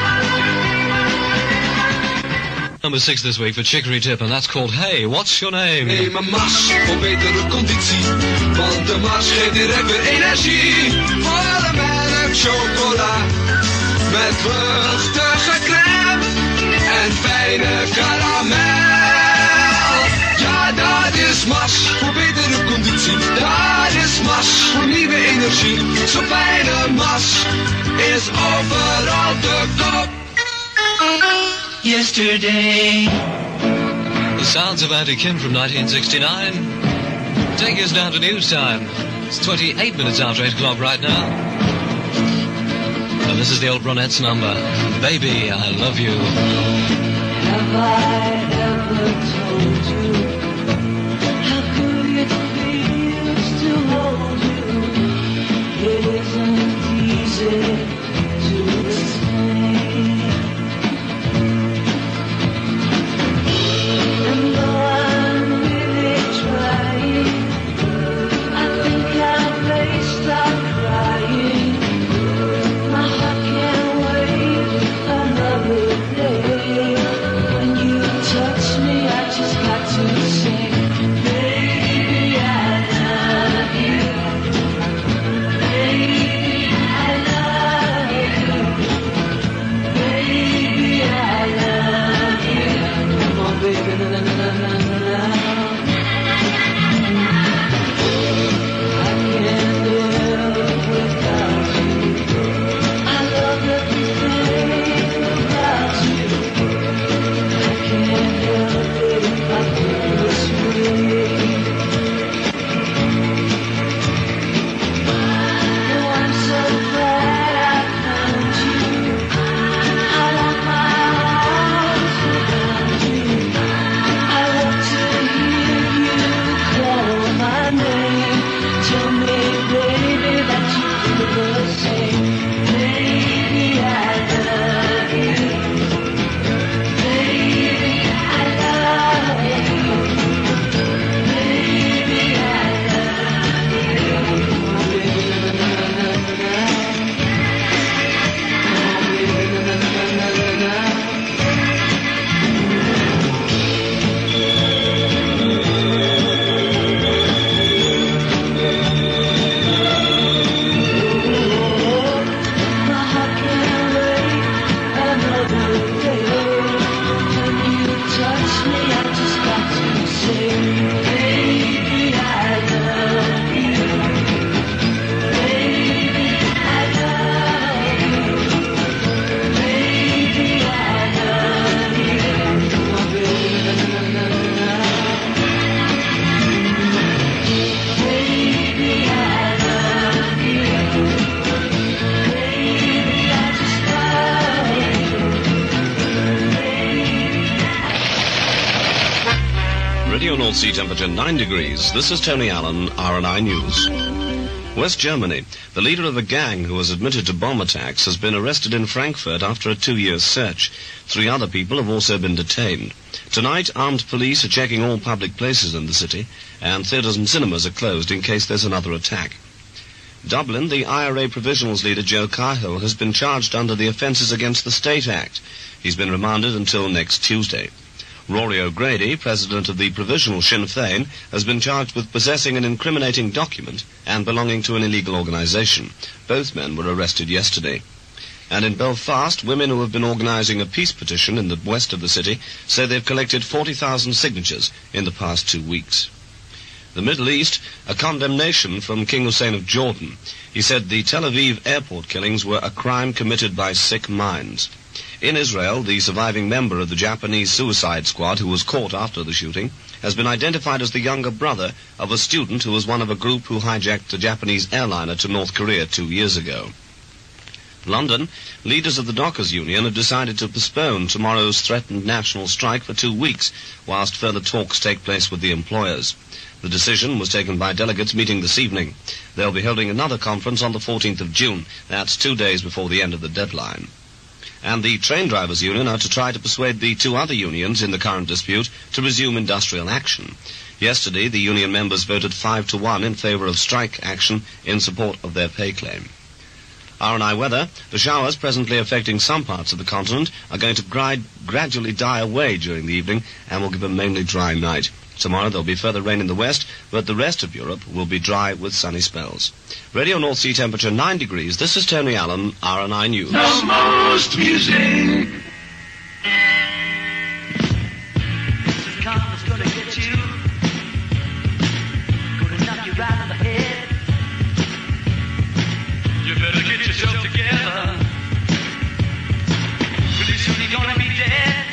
name? Number six this week for Chicory Tip, and that's called Hey, What's Your Name? Neem een Mars voor betere conditie, want de Mars geeft direct weer energie. Voor melk, chocola, met vruchtige crème en fijne karamel. Ja, dat is Mars voor betere conditie, dat is Mars voor nieuwe energie. Zo'n fijne Mars is overal te koop. Yesterday. The sounds of Andy Kim from nineteen sixty-nine. Take us down to news time. It's twenty-eight minutes after eight o'clock right now. And this is the old Ronettes number. Baby, I love you. Have I ever told you how good it feels to hold you? It isn't easy to explain. And though I'm really trying, I think I may stop crying. My heart can't wait another day when you touch Radio North Sea temperature nine degrees. This is Tony Allen, R N I News. West Germany. The leader of a gang who was admitted to bomb attacks has been arrested in Frankfurt after a two-year search. Three other people have also been detained. Tonight, armed police are checking all public places in the city, and theatres and cinemas are closed in case there's another attack. Dublin, the I R A Provisionals leader Joe Cahill has been charged under the Offences Against the State Act. He's been remanded until next Tuesday. Rory O'Grady, president of the Provisional Sinn Féin, has been charged with possessing an incriminating document and belonging to an illegal organisation. Both men were arrested yesterday. And in Belfast, women who have been organising a peace petition in the west of the city say they've collected forty thousand signatures in the past two weeks. The Middle East, a condemnation from King Hussein of Jordan. He said the Tel Aviv airport killings were a crime committed by sick minds. In Israel, the surviving member of the Japanese suicide squad who was caught after the shooting has been identified as the younger brother of a student who was one of a group who hijacked the Japanese airliner to North Korea two years ago. London, leaders of the Dockers Union have decided to postpone tomorrow's threatened national strike for two weeks, whilst further talks take place with the employers. The decision was taken by delegates meeting this evening. They'll be holding another conference on the fourteenth of June. That's two days before the end of the deadline. And the train drivers' union are to try to persuade the two other unions in the current dispute to resume industrial action. Yesterday, the union members voted five to one in favour of strike action in support of their pay claim. R and I weather. The showers presently affecting some parts of the continent are going to gride, gradually die away during the evening and will give a mainly dry night. Tomorrow there'll be further rain in the west, but the rest of Europe will be dry with sunny spells. Radio North Sea temperature nine degrees. This is Tony Allen, R N I News. The most music. Karma's gonna get you. Gonna knock you right on the head. You better get yourself together. Pretty soon you're gonna be dead.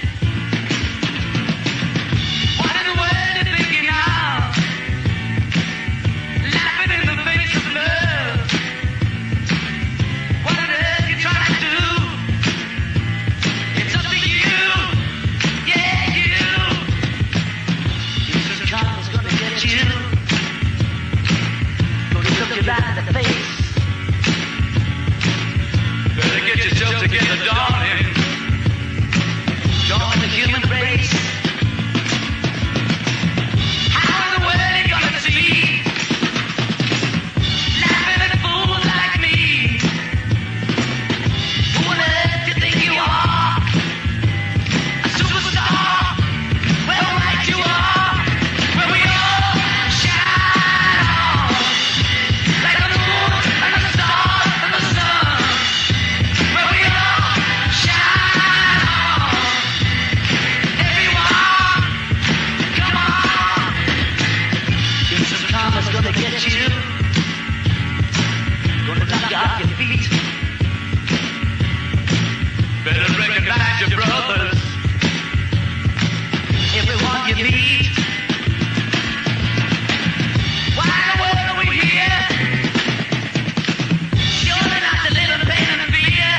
What in the world you thinking of? Laughing in the face of love. What on earth you trying to do? It's up to you. Yeah, you. This karma's gonna get you. Gonna look you right in the face. Better get yourself together, darling. Join the human race. How in the world are you gonna see? Laughing at fools like me. Who on earth do you think you are? A superstar? Well, right you are. Where we all shine on. Like the moon and the stars and the sun. Where we all shine on. Everyone, come on. This karma's gonna get you. Gonna knock you off your feet. Better recognize your brothers. Everyone you meet. Why in the world are we here? Surely not to live in pain and fear.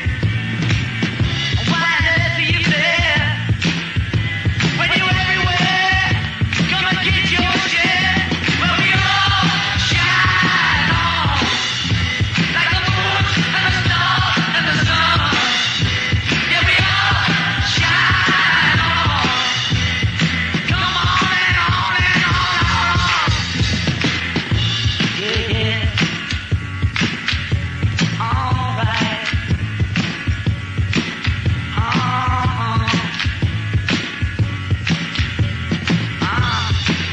Why on earth are you there? When you're everywhere, come and get your share. Well, we all shine on. Like the moon and the stars and the sun. Yeah, we all shine on. Come on and on and on. Yeah, yeah. All right. Uh-huh. Uh.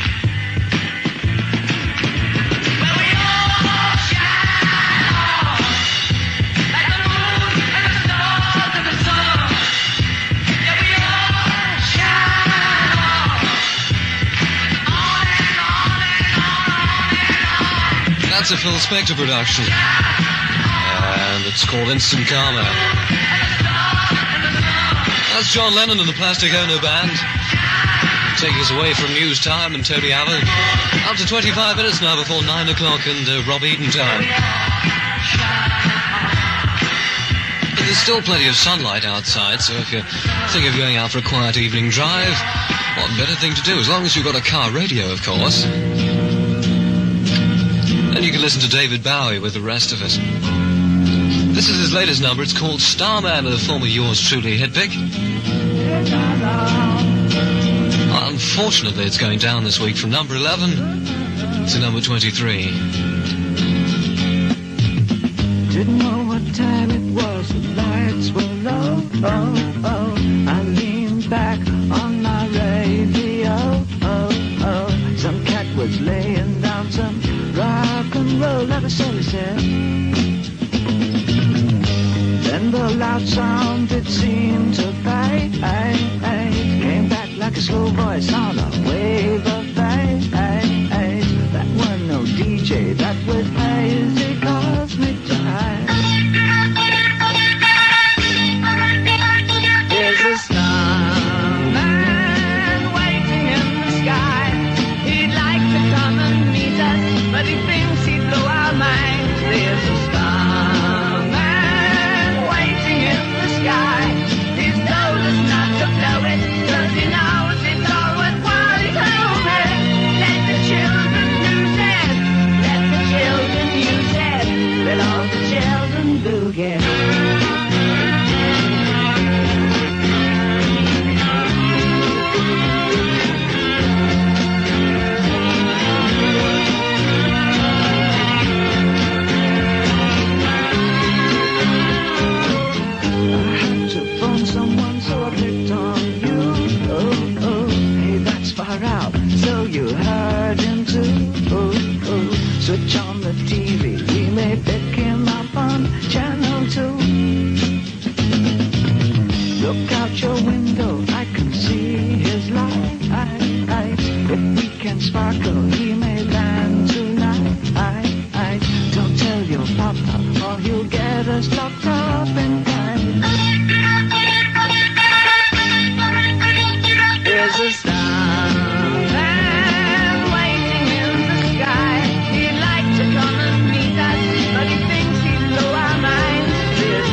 Well, we all shine on. Like the moon and the stars and the sun. Yeah, we all shine on. On and on and on and on. That's a Phil Spector production. And it's called Instant Karma. That's John Lennon and the Plastic Ono Band. Taking us away from news time and Tony Allen. Up to twenty-five minutes now before nine o'clock and uh, Rob Eden time. there's still plenty of sunlight outside, so if you think of going out for a quiet evening drive, what better thing to do, as long as you've got a car radio, of course. Then you can listen to David Bowie with the rest of us. This is his latest number. It's called Starman, a former Yours Truly hit pick. Unfortunately, it's going down this week from number eleven to number twenty-three. Didn't know what time it was, the lights were low, oh, oh. I leaned back on my radio, oh, oh. Some cat was laying down some rock and roll, like a silly said. Then the loud sound it seemed to fade, came back like a slow voice on a wave of fade. That was no D J, that was hazy cosmic jive. There's a starman waiting in the sky. He'd like to come and meet us, but he thinks he'd blow our minds. There's a starman waiting in the sky. He's told us not to blow it, 'cause he knows it's all worthwhile. He told me, let the children use it, let the children use it, let all the children boogie. Someone, so I picked on you. Oh, oh, hey, that's far out. So you heard him too. Oh, oh, switch on the T V. We may pick him up on channel two. Look out your window, I can see his light. If we can sparkle, he may land tonight. Don't tell your papa, or he'll get us locked up in time. There's a starman waiting in the sky. He'd like to come and meet us, but he thinks he'd blow our minds. There's a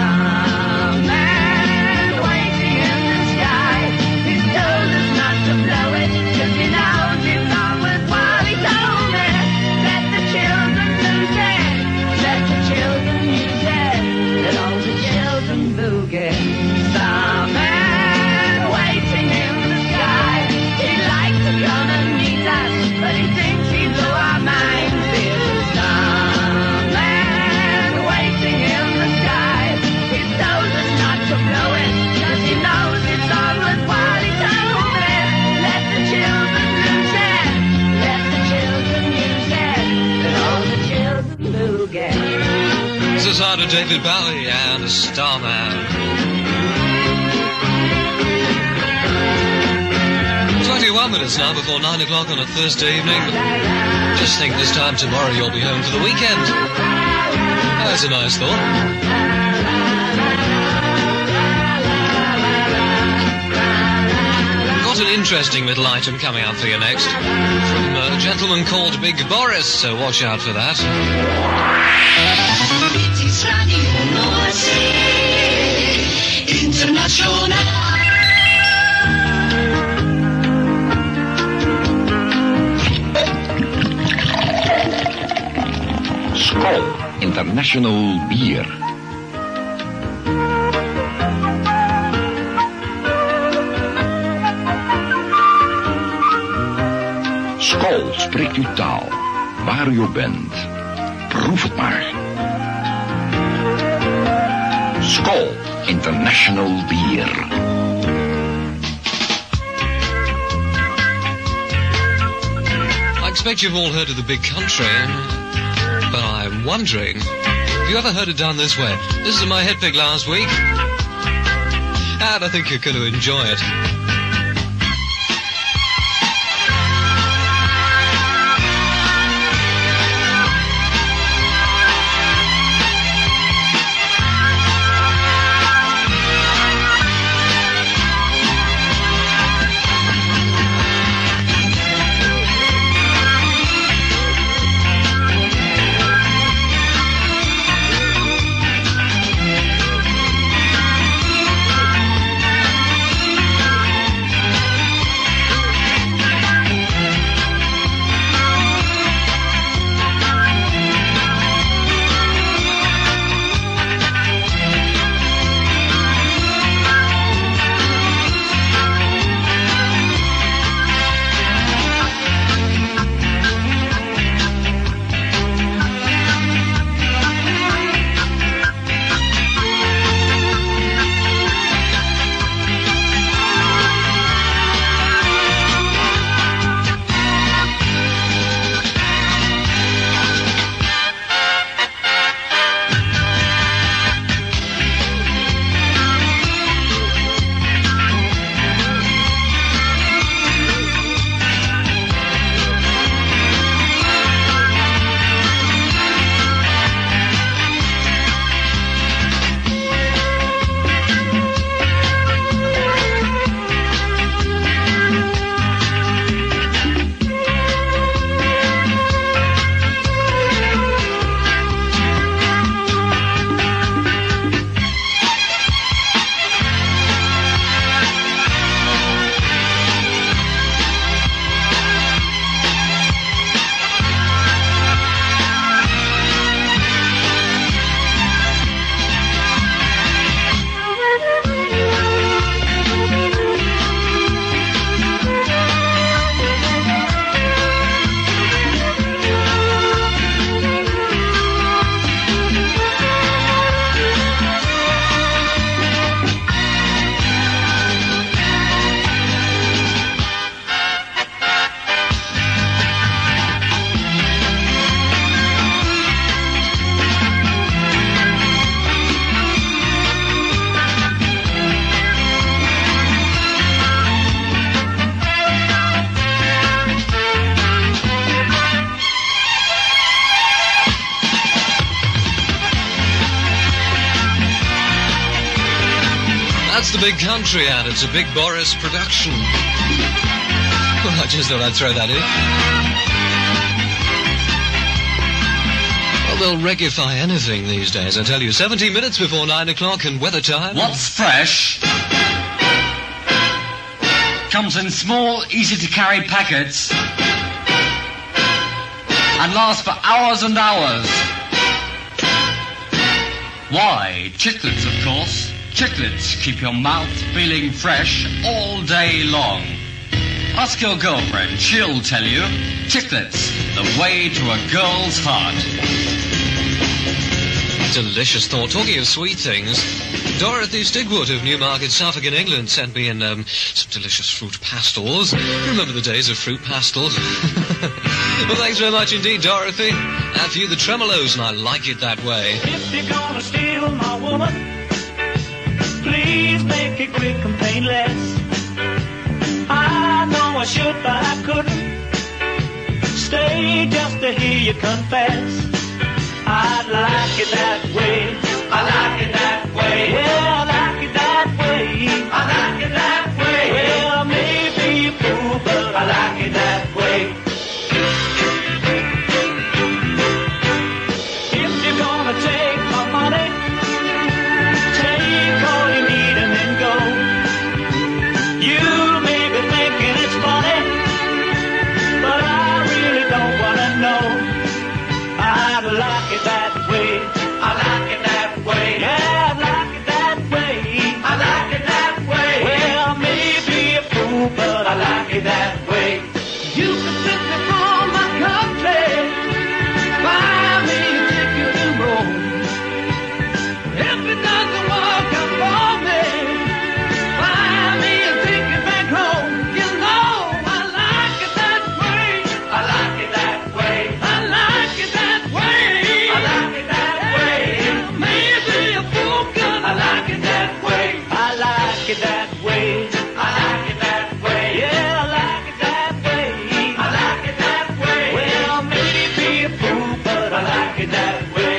starman waiting in the sky. He's told us not to blow it, 'cause he knows it's all worthwhile. He told me, let the children lose it, let the children use it, let all the children boogie. Starman waiting in the sky. He'd like to come and meet us, but he thinks he'd blow our minds. There's a starman waiting in the sky. He's told us not to blow it, 'cause he knows it's all worthwhile. He told me, let the children lose it, let the children use it, let all the children boogie. This is out of David Bowie and a Starman. twenty-one minutes now before nine o'clock on a Thursday evening. Just think this time tomorrow you'll be home for the weekend. That's a nice thought. Got an interesting little item coming up for you next. From a gentleman called Big Boris, so watch out for that. British Radio Nordsee International. Skol International Bier. Skol spreekt uw taal. Waar u ook bent. Proef het maar. Skol International Bier. I expect you've all heard of the Big Country, but I'm wondering, have you ever heard it done this way? This is my hit pick last week, and I think you're going to enjoy it. the big country ad. It's a Big Boris production. Well, I just thought I'd throw that in. Well, they'll reggaify anything these days, I tell you. seventeen minutes before nine o'clock and weather time. What's fresh comes in small, easy-to-carry packets and lasts for hours and hours. Why? Chiclets, of course. Chiclets keep your mouth feeling fresh all day long. Ask your girlfriend, she'll tell you. Chiclets, the way to a girl's heart. Delicious thought. Talking of sweet things, Dorothy Stigwood of Newmarket, Suffolk in England sent me in um, some delicious fruit pastels. Remember the days of fruit pastels? Well, thanks very much indeed, Dorothy. And for you, the Tremolos, and I like it that way. If you're gonna steal my woman, please make it quick and painless. I know I should, but I couldn't stay just to hear you confess. I'd like it that way. I like it that way. Yeah, I like it that way. I like it that way. Well, I may be a fool, but I like it that way. If you're gonna take my money, take all you need and then go. You may be thinking it's funny, but I really don't wanna know. I'd like it that way. I like it that way. Yeah, I like it that way. I like it that way. Well, I may be a fool, but I like it that way. You can sit me from my country, buy me a ticket to Rome. If it doesn't work out for me, buy me a ticket back home. You know, I like it that way. I like it that way. I like it that way. I like it that way. Maybe a fool, but I like it that way. I like it that way. I like it that way. Yeah, I like it that way. I like it that way. Well, maybe a fool, but I like it that way.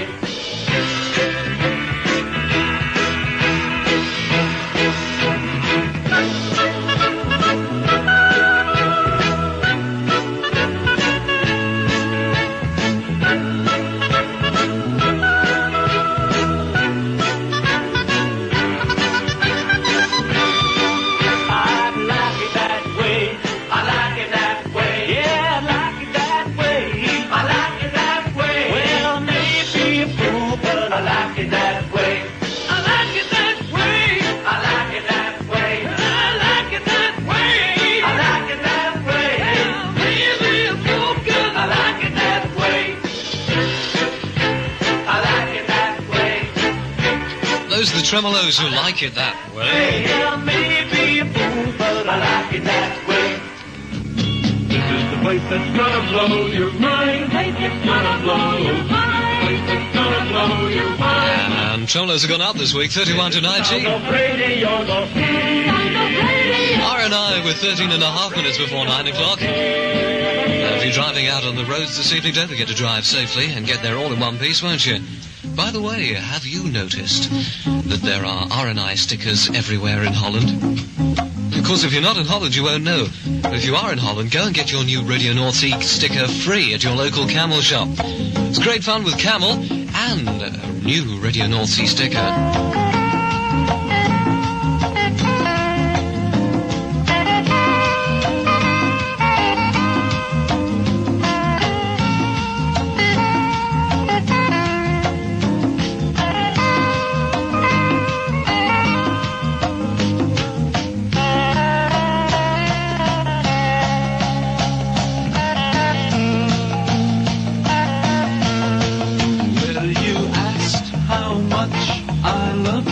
Those are the Tremolos who like it that way. Yeah, maybe a fool, but I like it that way. This is the place that's gonna blow your mind. Place that's gonna blow your mind. Place that's gonna blow your mind. And Tremolos have gone up this week, thirty-one to nineteen. R and I with thirteen and a half minutes before nine o'clock. Now, if you're driving out on the roads this evening, don't forget to drive safely and get there all in one piece, won't you? By the way, have you noticed that there are R and I stickers everywhere in Holland? Of course, if you're not in Holland, you won't know. But if you are in Holland, go and get your new Radio North Sea sticker free at your local Camel shop. It's great fun with Camel and a new Radio North Sea sticker. Well, you asked how much I love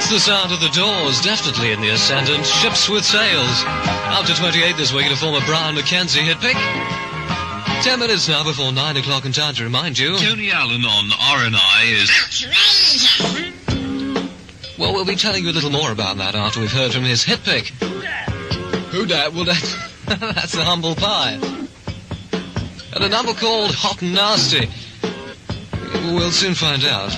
That's the sound of the Doors, definitely in the ascendant. Ships with Sails. Up to twenty-eight this week, a former Brian McKenzie hit pick. Ten minutes now before nine o'clock, and time to remind you... Tony Allen on R and I is... Well, we'll be telling you a little more about that after we've heard from his hit pick. Who dat? Well, that, that's the Humble Pie. And a number called Hot and Nasty. We'll soon find out.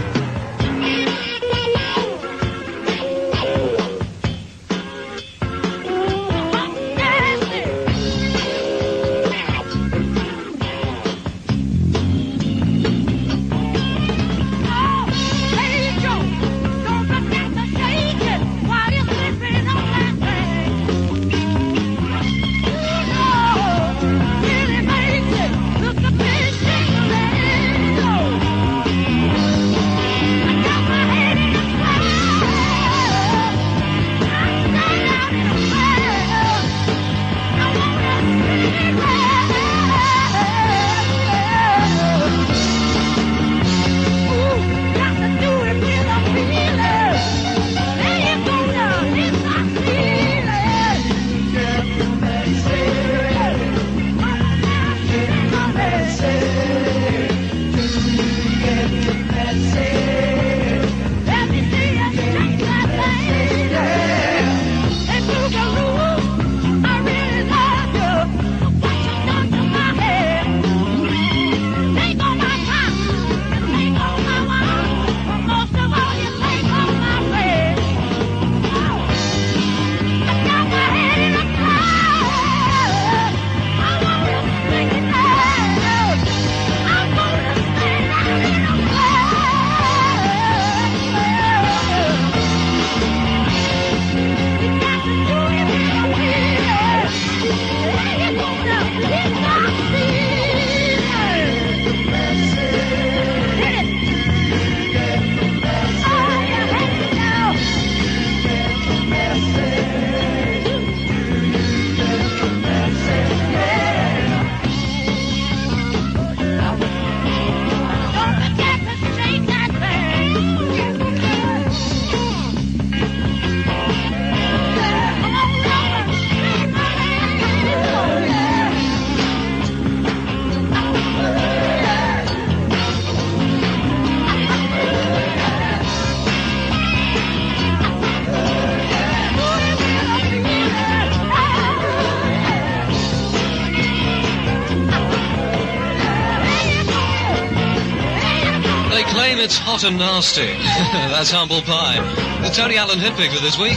It's hot and nasty. That's Humble Pie. The Tony Allen hit pick for this week.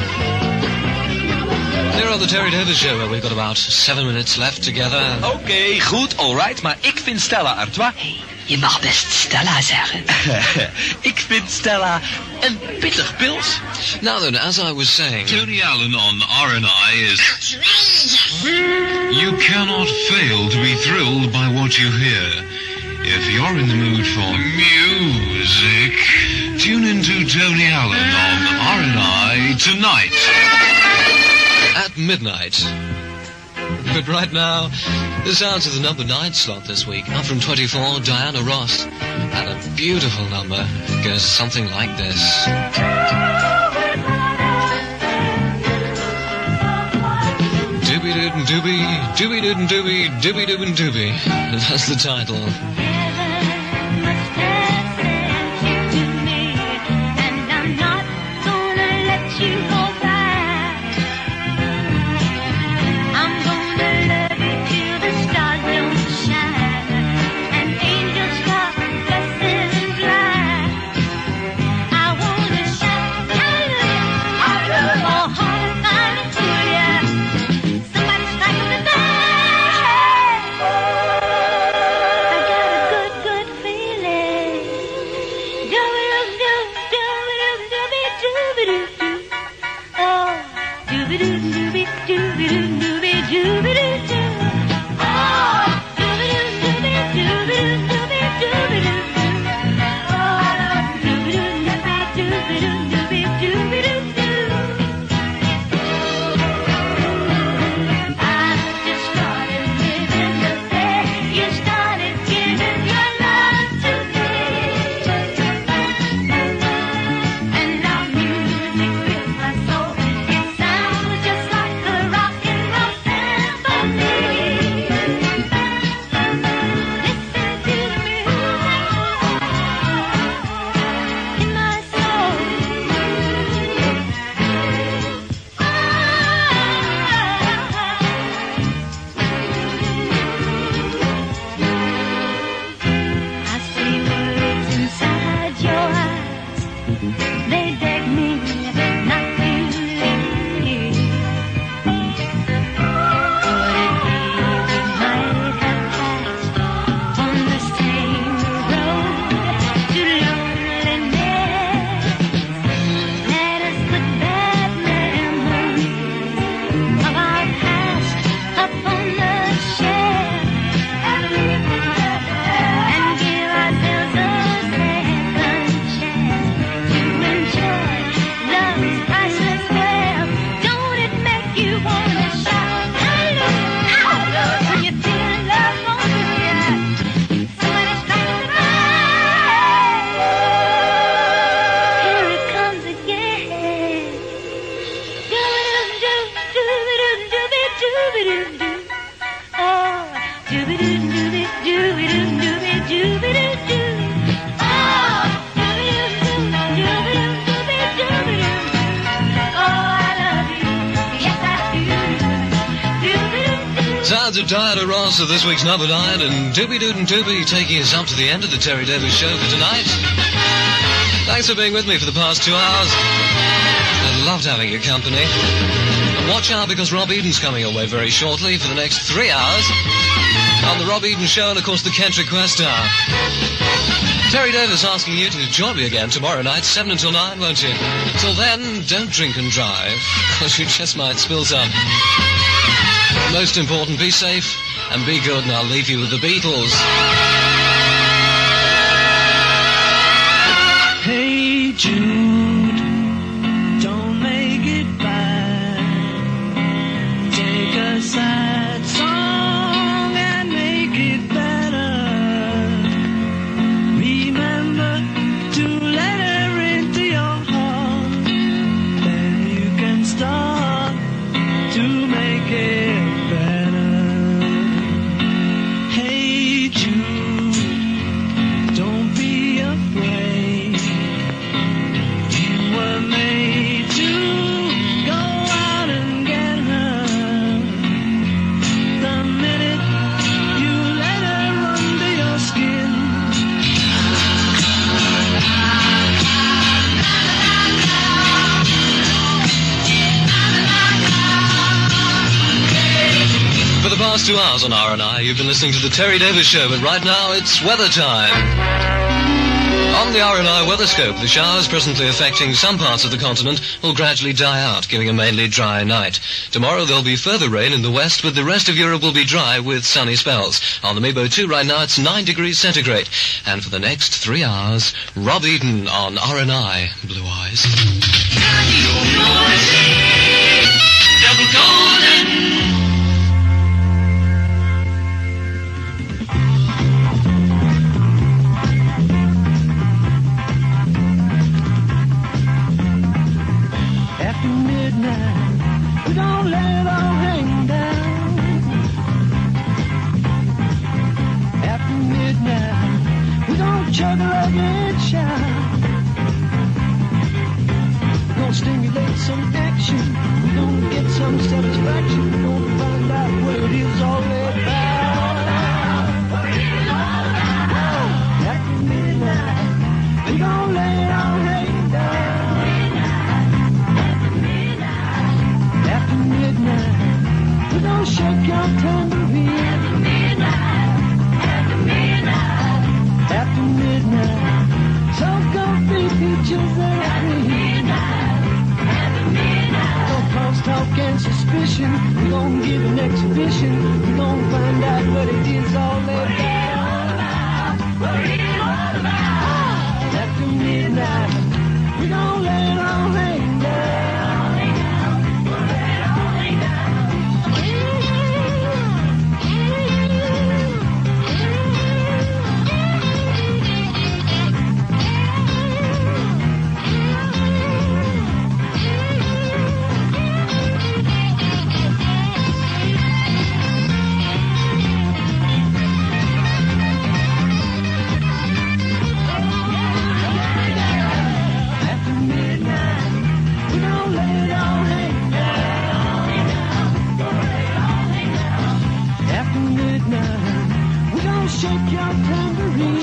Here on the Terry Davis Show, where we've got about seven minutes left together. Oké, okay, goed, alright, maar ik vind Stella, Artois. Hey, je mag best Stella zeggen. Ik vind Stella een pittig pils. Now then, as I was saying... Tony Allen on R and I is... You cannot fail to be thrilled by what you hear. If you're in the mood for music, tune into Tony Allen on R and I tonight. At midnight. But right now, the sounds of the number nine slot this week. Up from twenty-four, Diana Ross. And a beautiful number. It goes something like this. Doobie doobie doobie, doobie doobie doobie, doobie doobie doobie. That's the title. Somebody strike the band. Sounds of Diana Ross of this week's number nine, and Doobie Dood and Doobie taking us up to the end of the Terry Davis Show for tonight. Thanks for being with me for the past two hours. I loved having your company. And watch out, because Rob Eden's coming away very shortly for the next three hours on the Rob Eden Show and, of course, the Kent Request Hour. Terry Davis asking you to join me again tomorrow night, seven until nine, won't you? Till then, don't drink and drive, because you just might spill some. Most important, be safe and be good, and I'll leave you with the Beatles. Hey Jude, don't make it bad. Take a sad song and make it better. Remember to let her into your heart. Then you can start to make it better. Hey Jude, don't be afraid. You were made to go out and get her. The minute you let her under your skin. For the past two hours on R and I, you've been listening to the Terry Davis Show, but right now it's weather time. On the R and I Weatherscope, the showers presently affecting some parts of the continent will gradually die out, giving a mainly dry night. Tomorrow there'll be further rain in the west, but the rest of Europe will be dry with sunny spells. On the Mebo two right now it's nine degrees centigrade. And for the next three hours, Rob Eden on R and I Blue Eyes. Double golden. After midnight, we don't let it all hang down. After midnight, we don't chug like and shout. We're gonna stimulate some action. We're gonna get some satisfaction. We're gonna find out what it is all about. After midnight, we gonna let it all hang down. After midnight, we don't shake your tambourine. After midnight, after midnight, after midnight, so coffee peaches and cream. After midnight, don't cause talk and suspicion. We gon' give an exhibition. We gon' find out what it is all about. What it is all about. After midnight, we gon' let it all hang down. Shake your tambourine.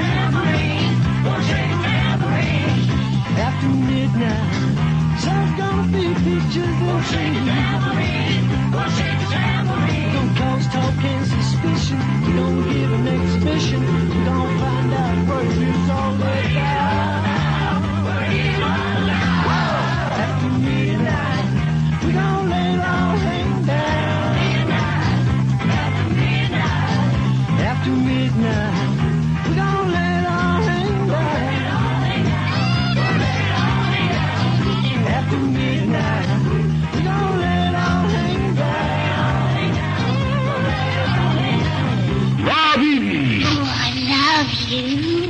After midnight, sun's gonna be peaches and cream. Don't cause talk and suspicion. We don't give an exhibition. We don't find out what it is all about. After midnight, we don't let it all hang down. After midnight, we gon' let it all hang down. After midnight, we gon' let it all hang down. Rob Eden. Oh, I love you.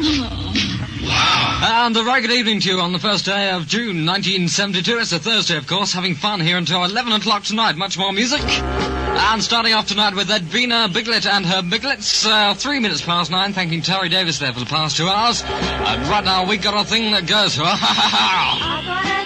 And a very good evening to you on the first day of June nineteen seventy-two. It's a Thursday, of course, having fun here until eleven o'clock tonight. Much more music. And starting off tonight with Edwina Biglet and her Biglets. Uh, three minutes past nine, thanking Terry Davis there for the past two hours. And right now, we got a thing that goes...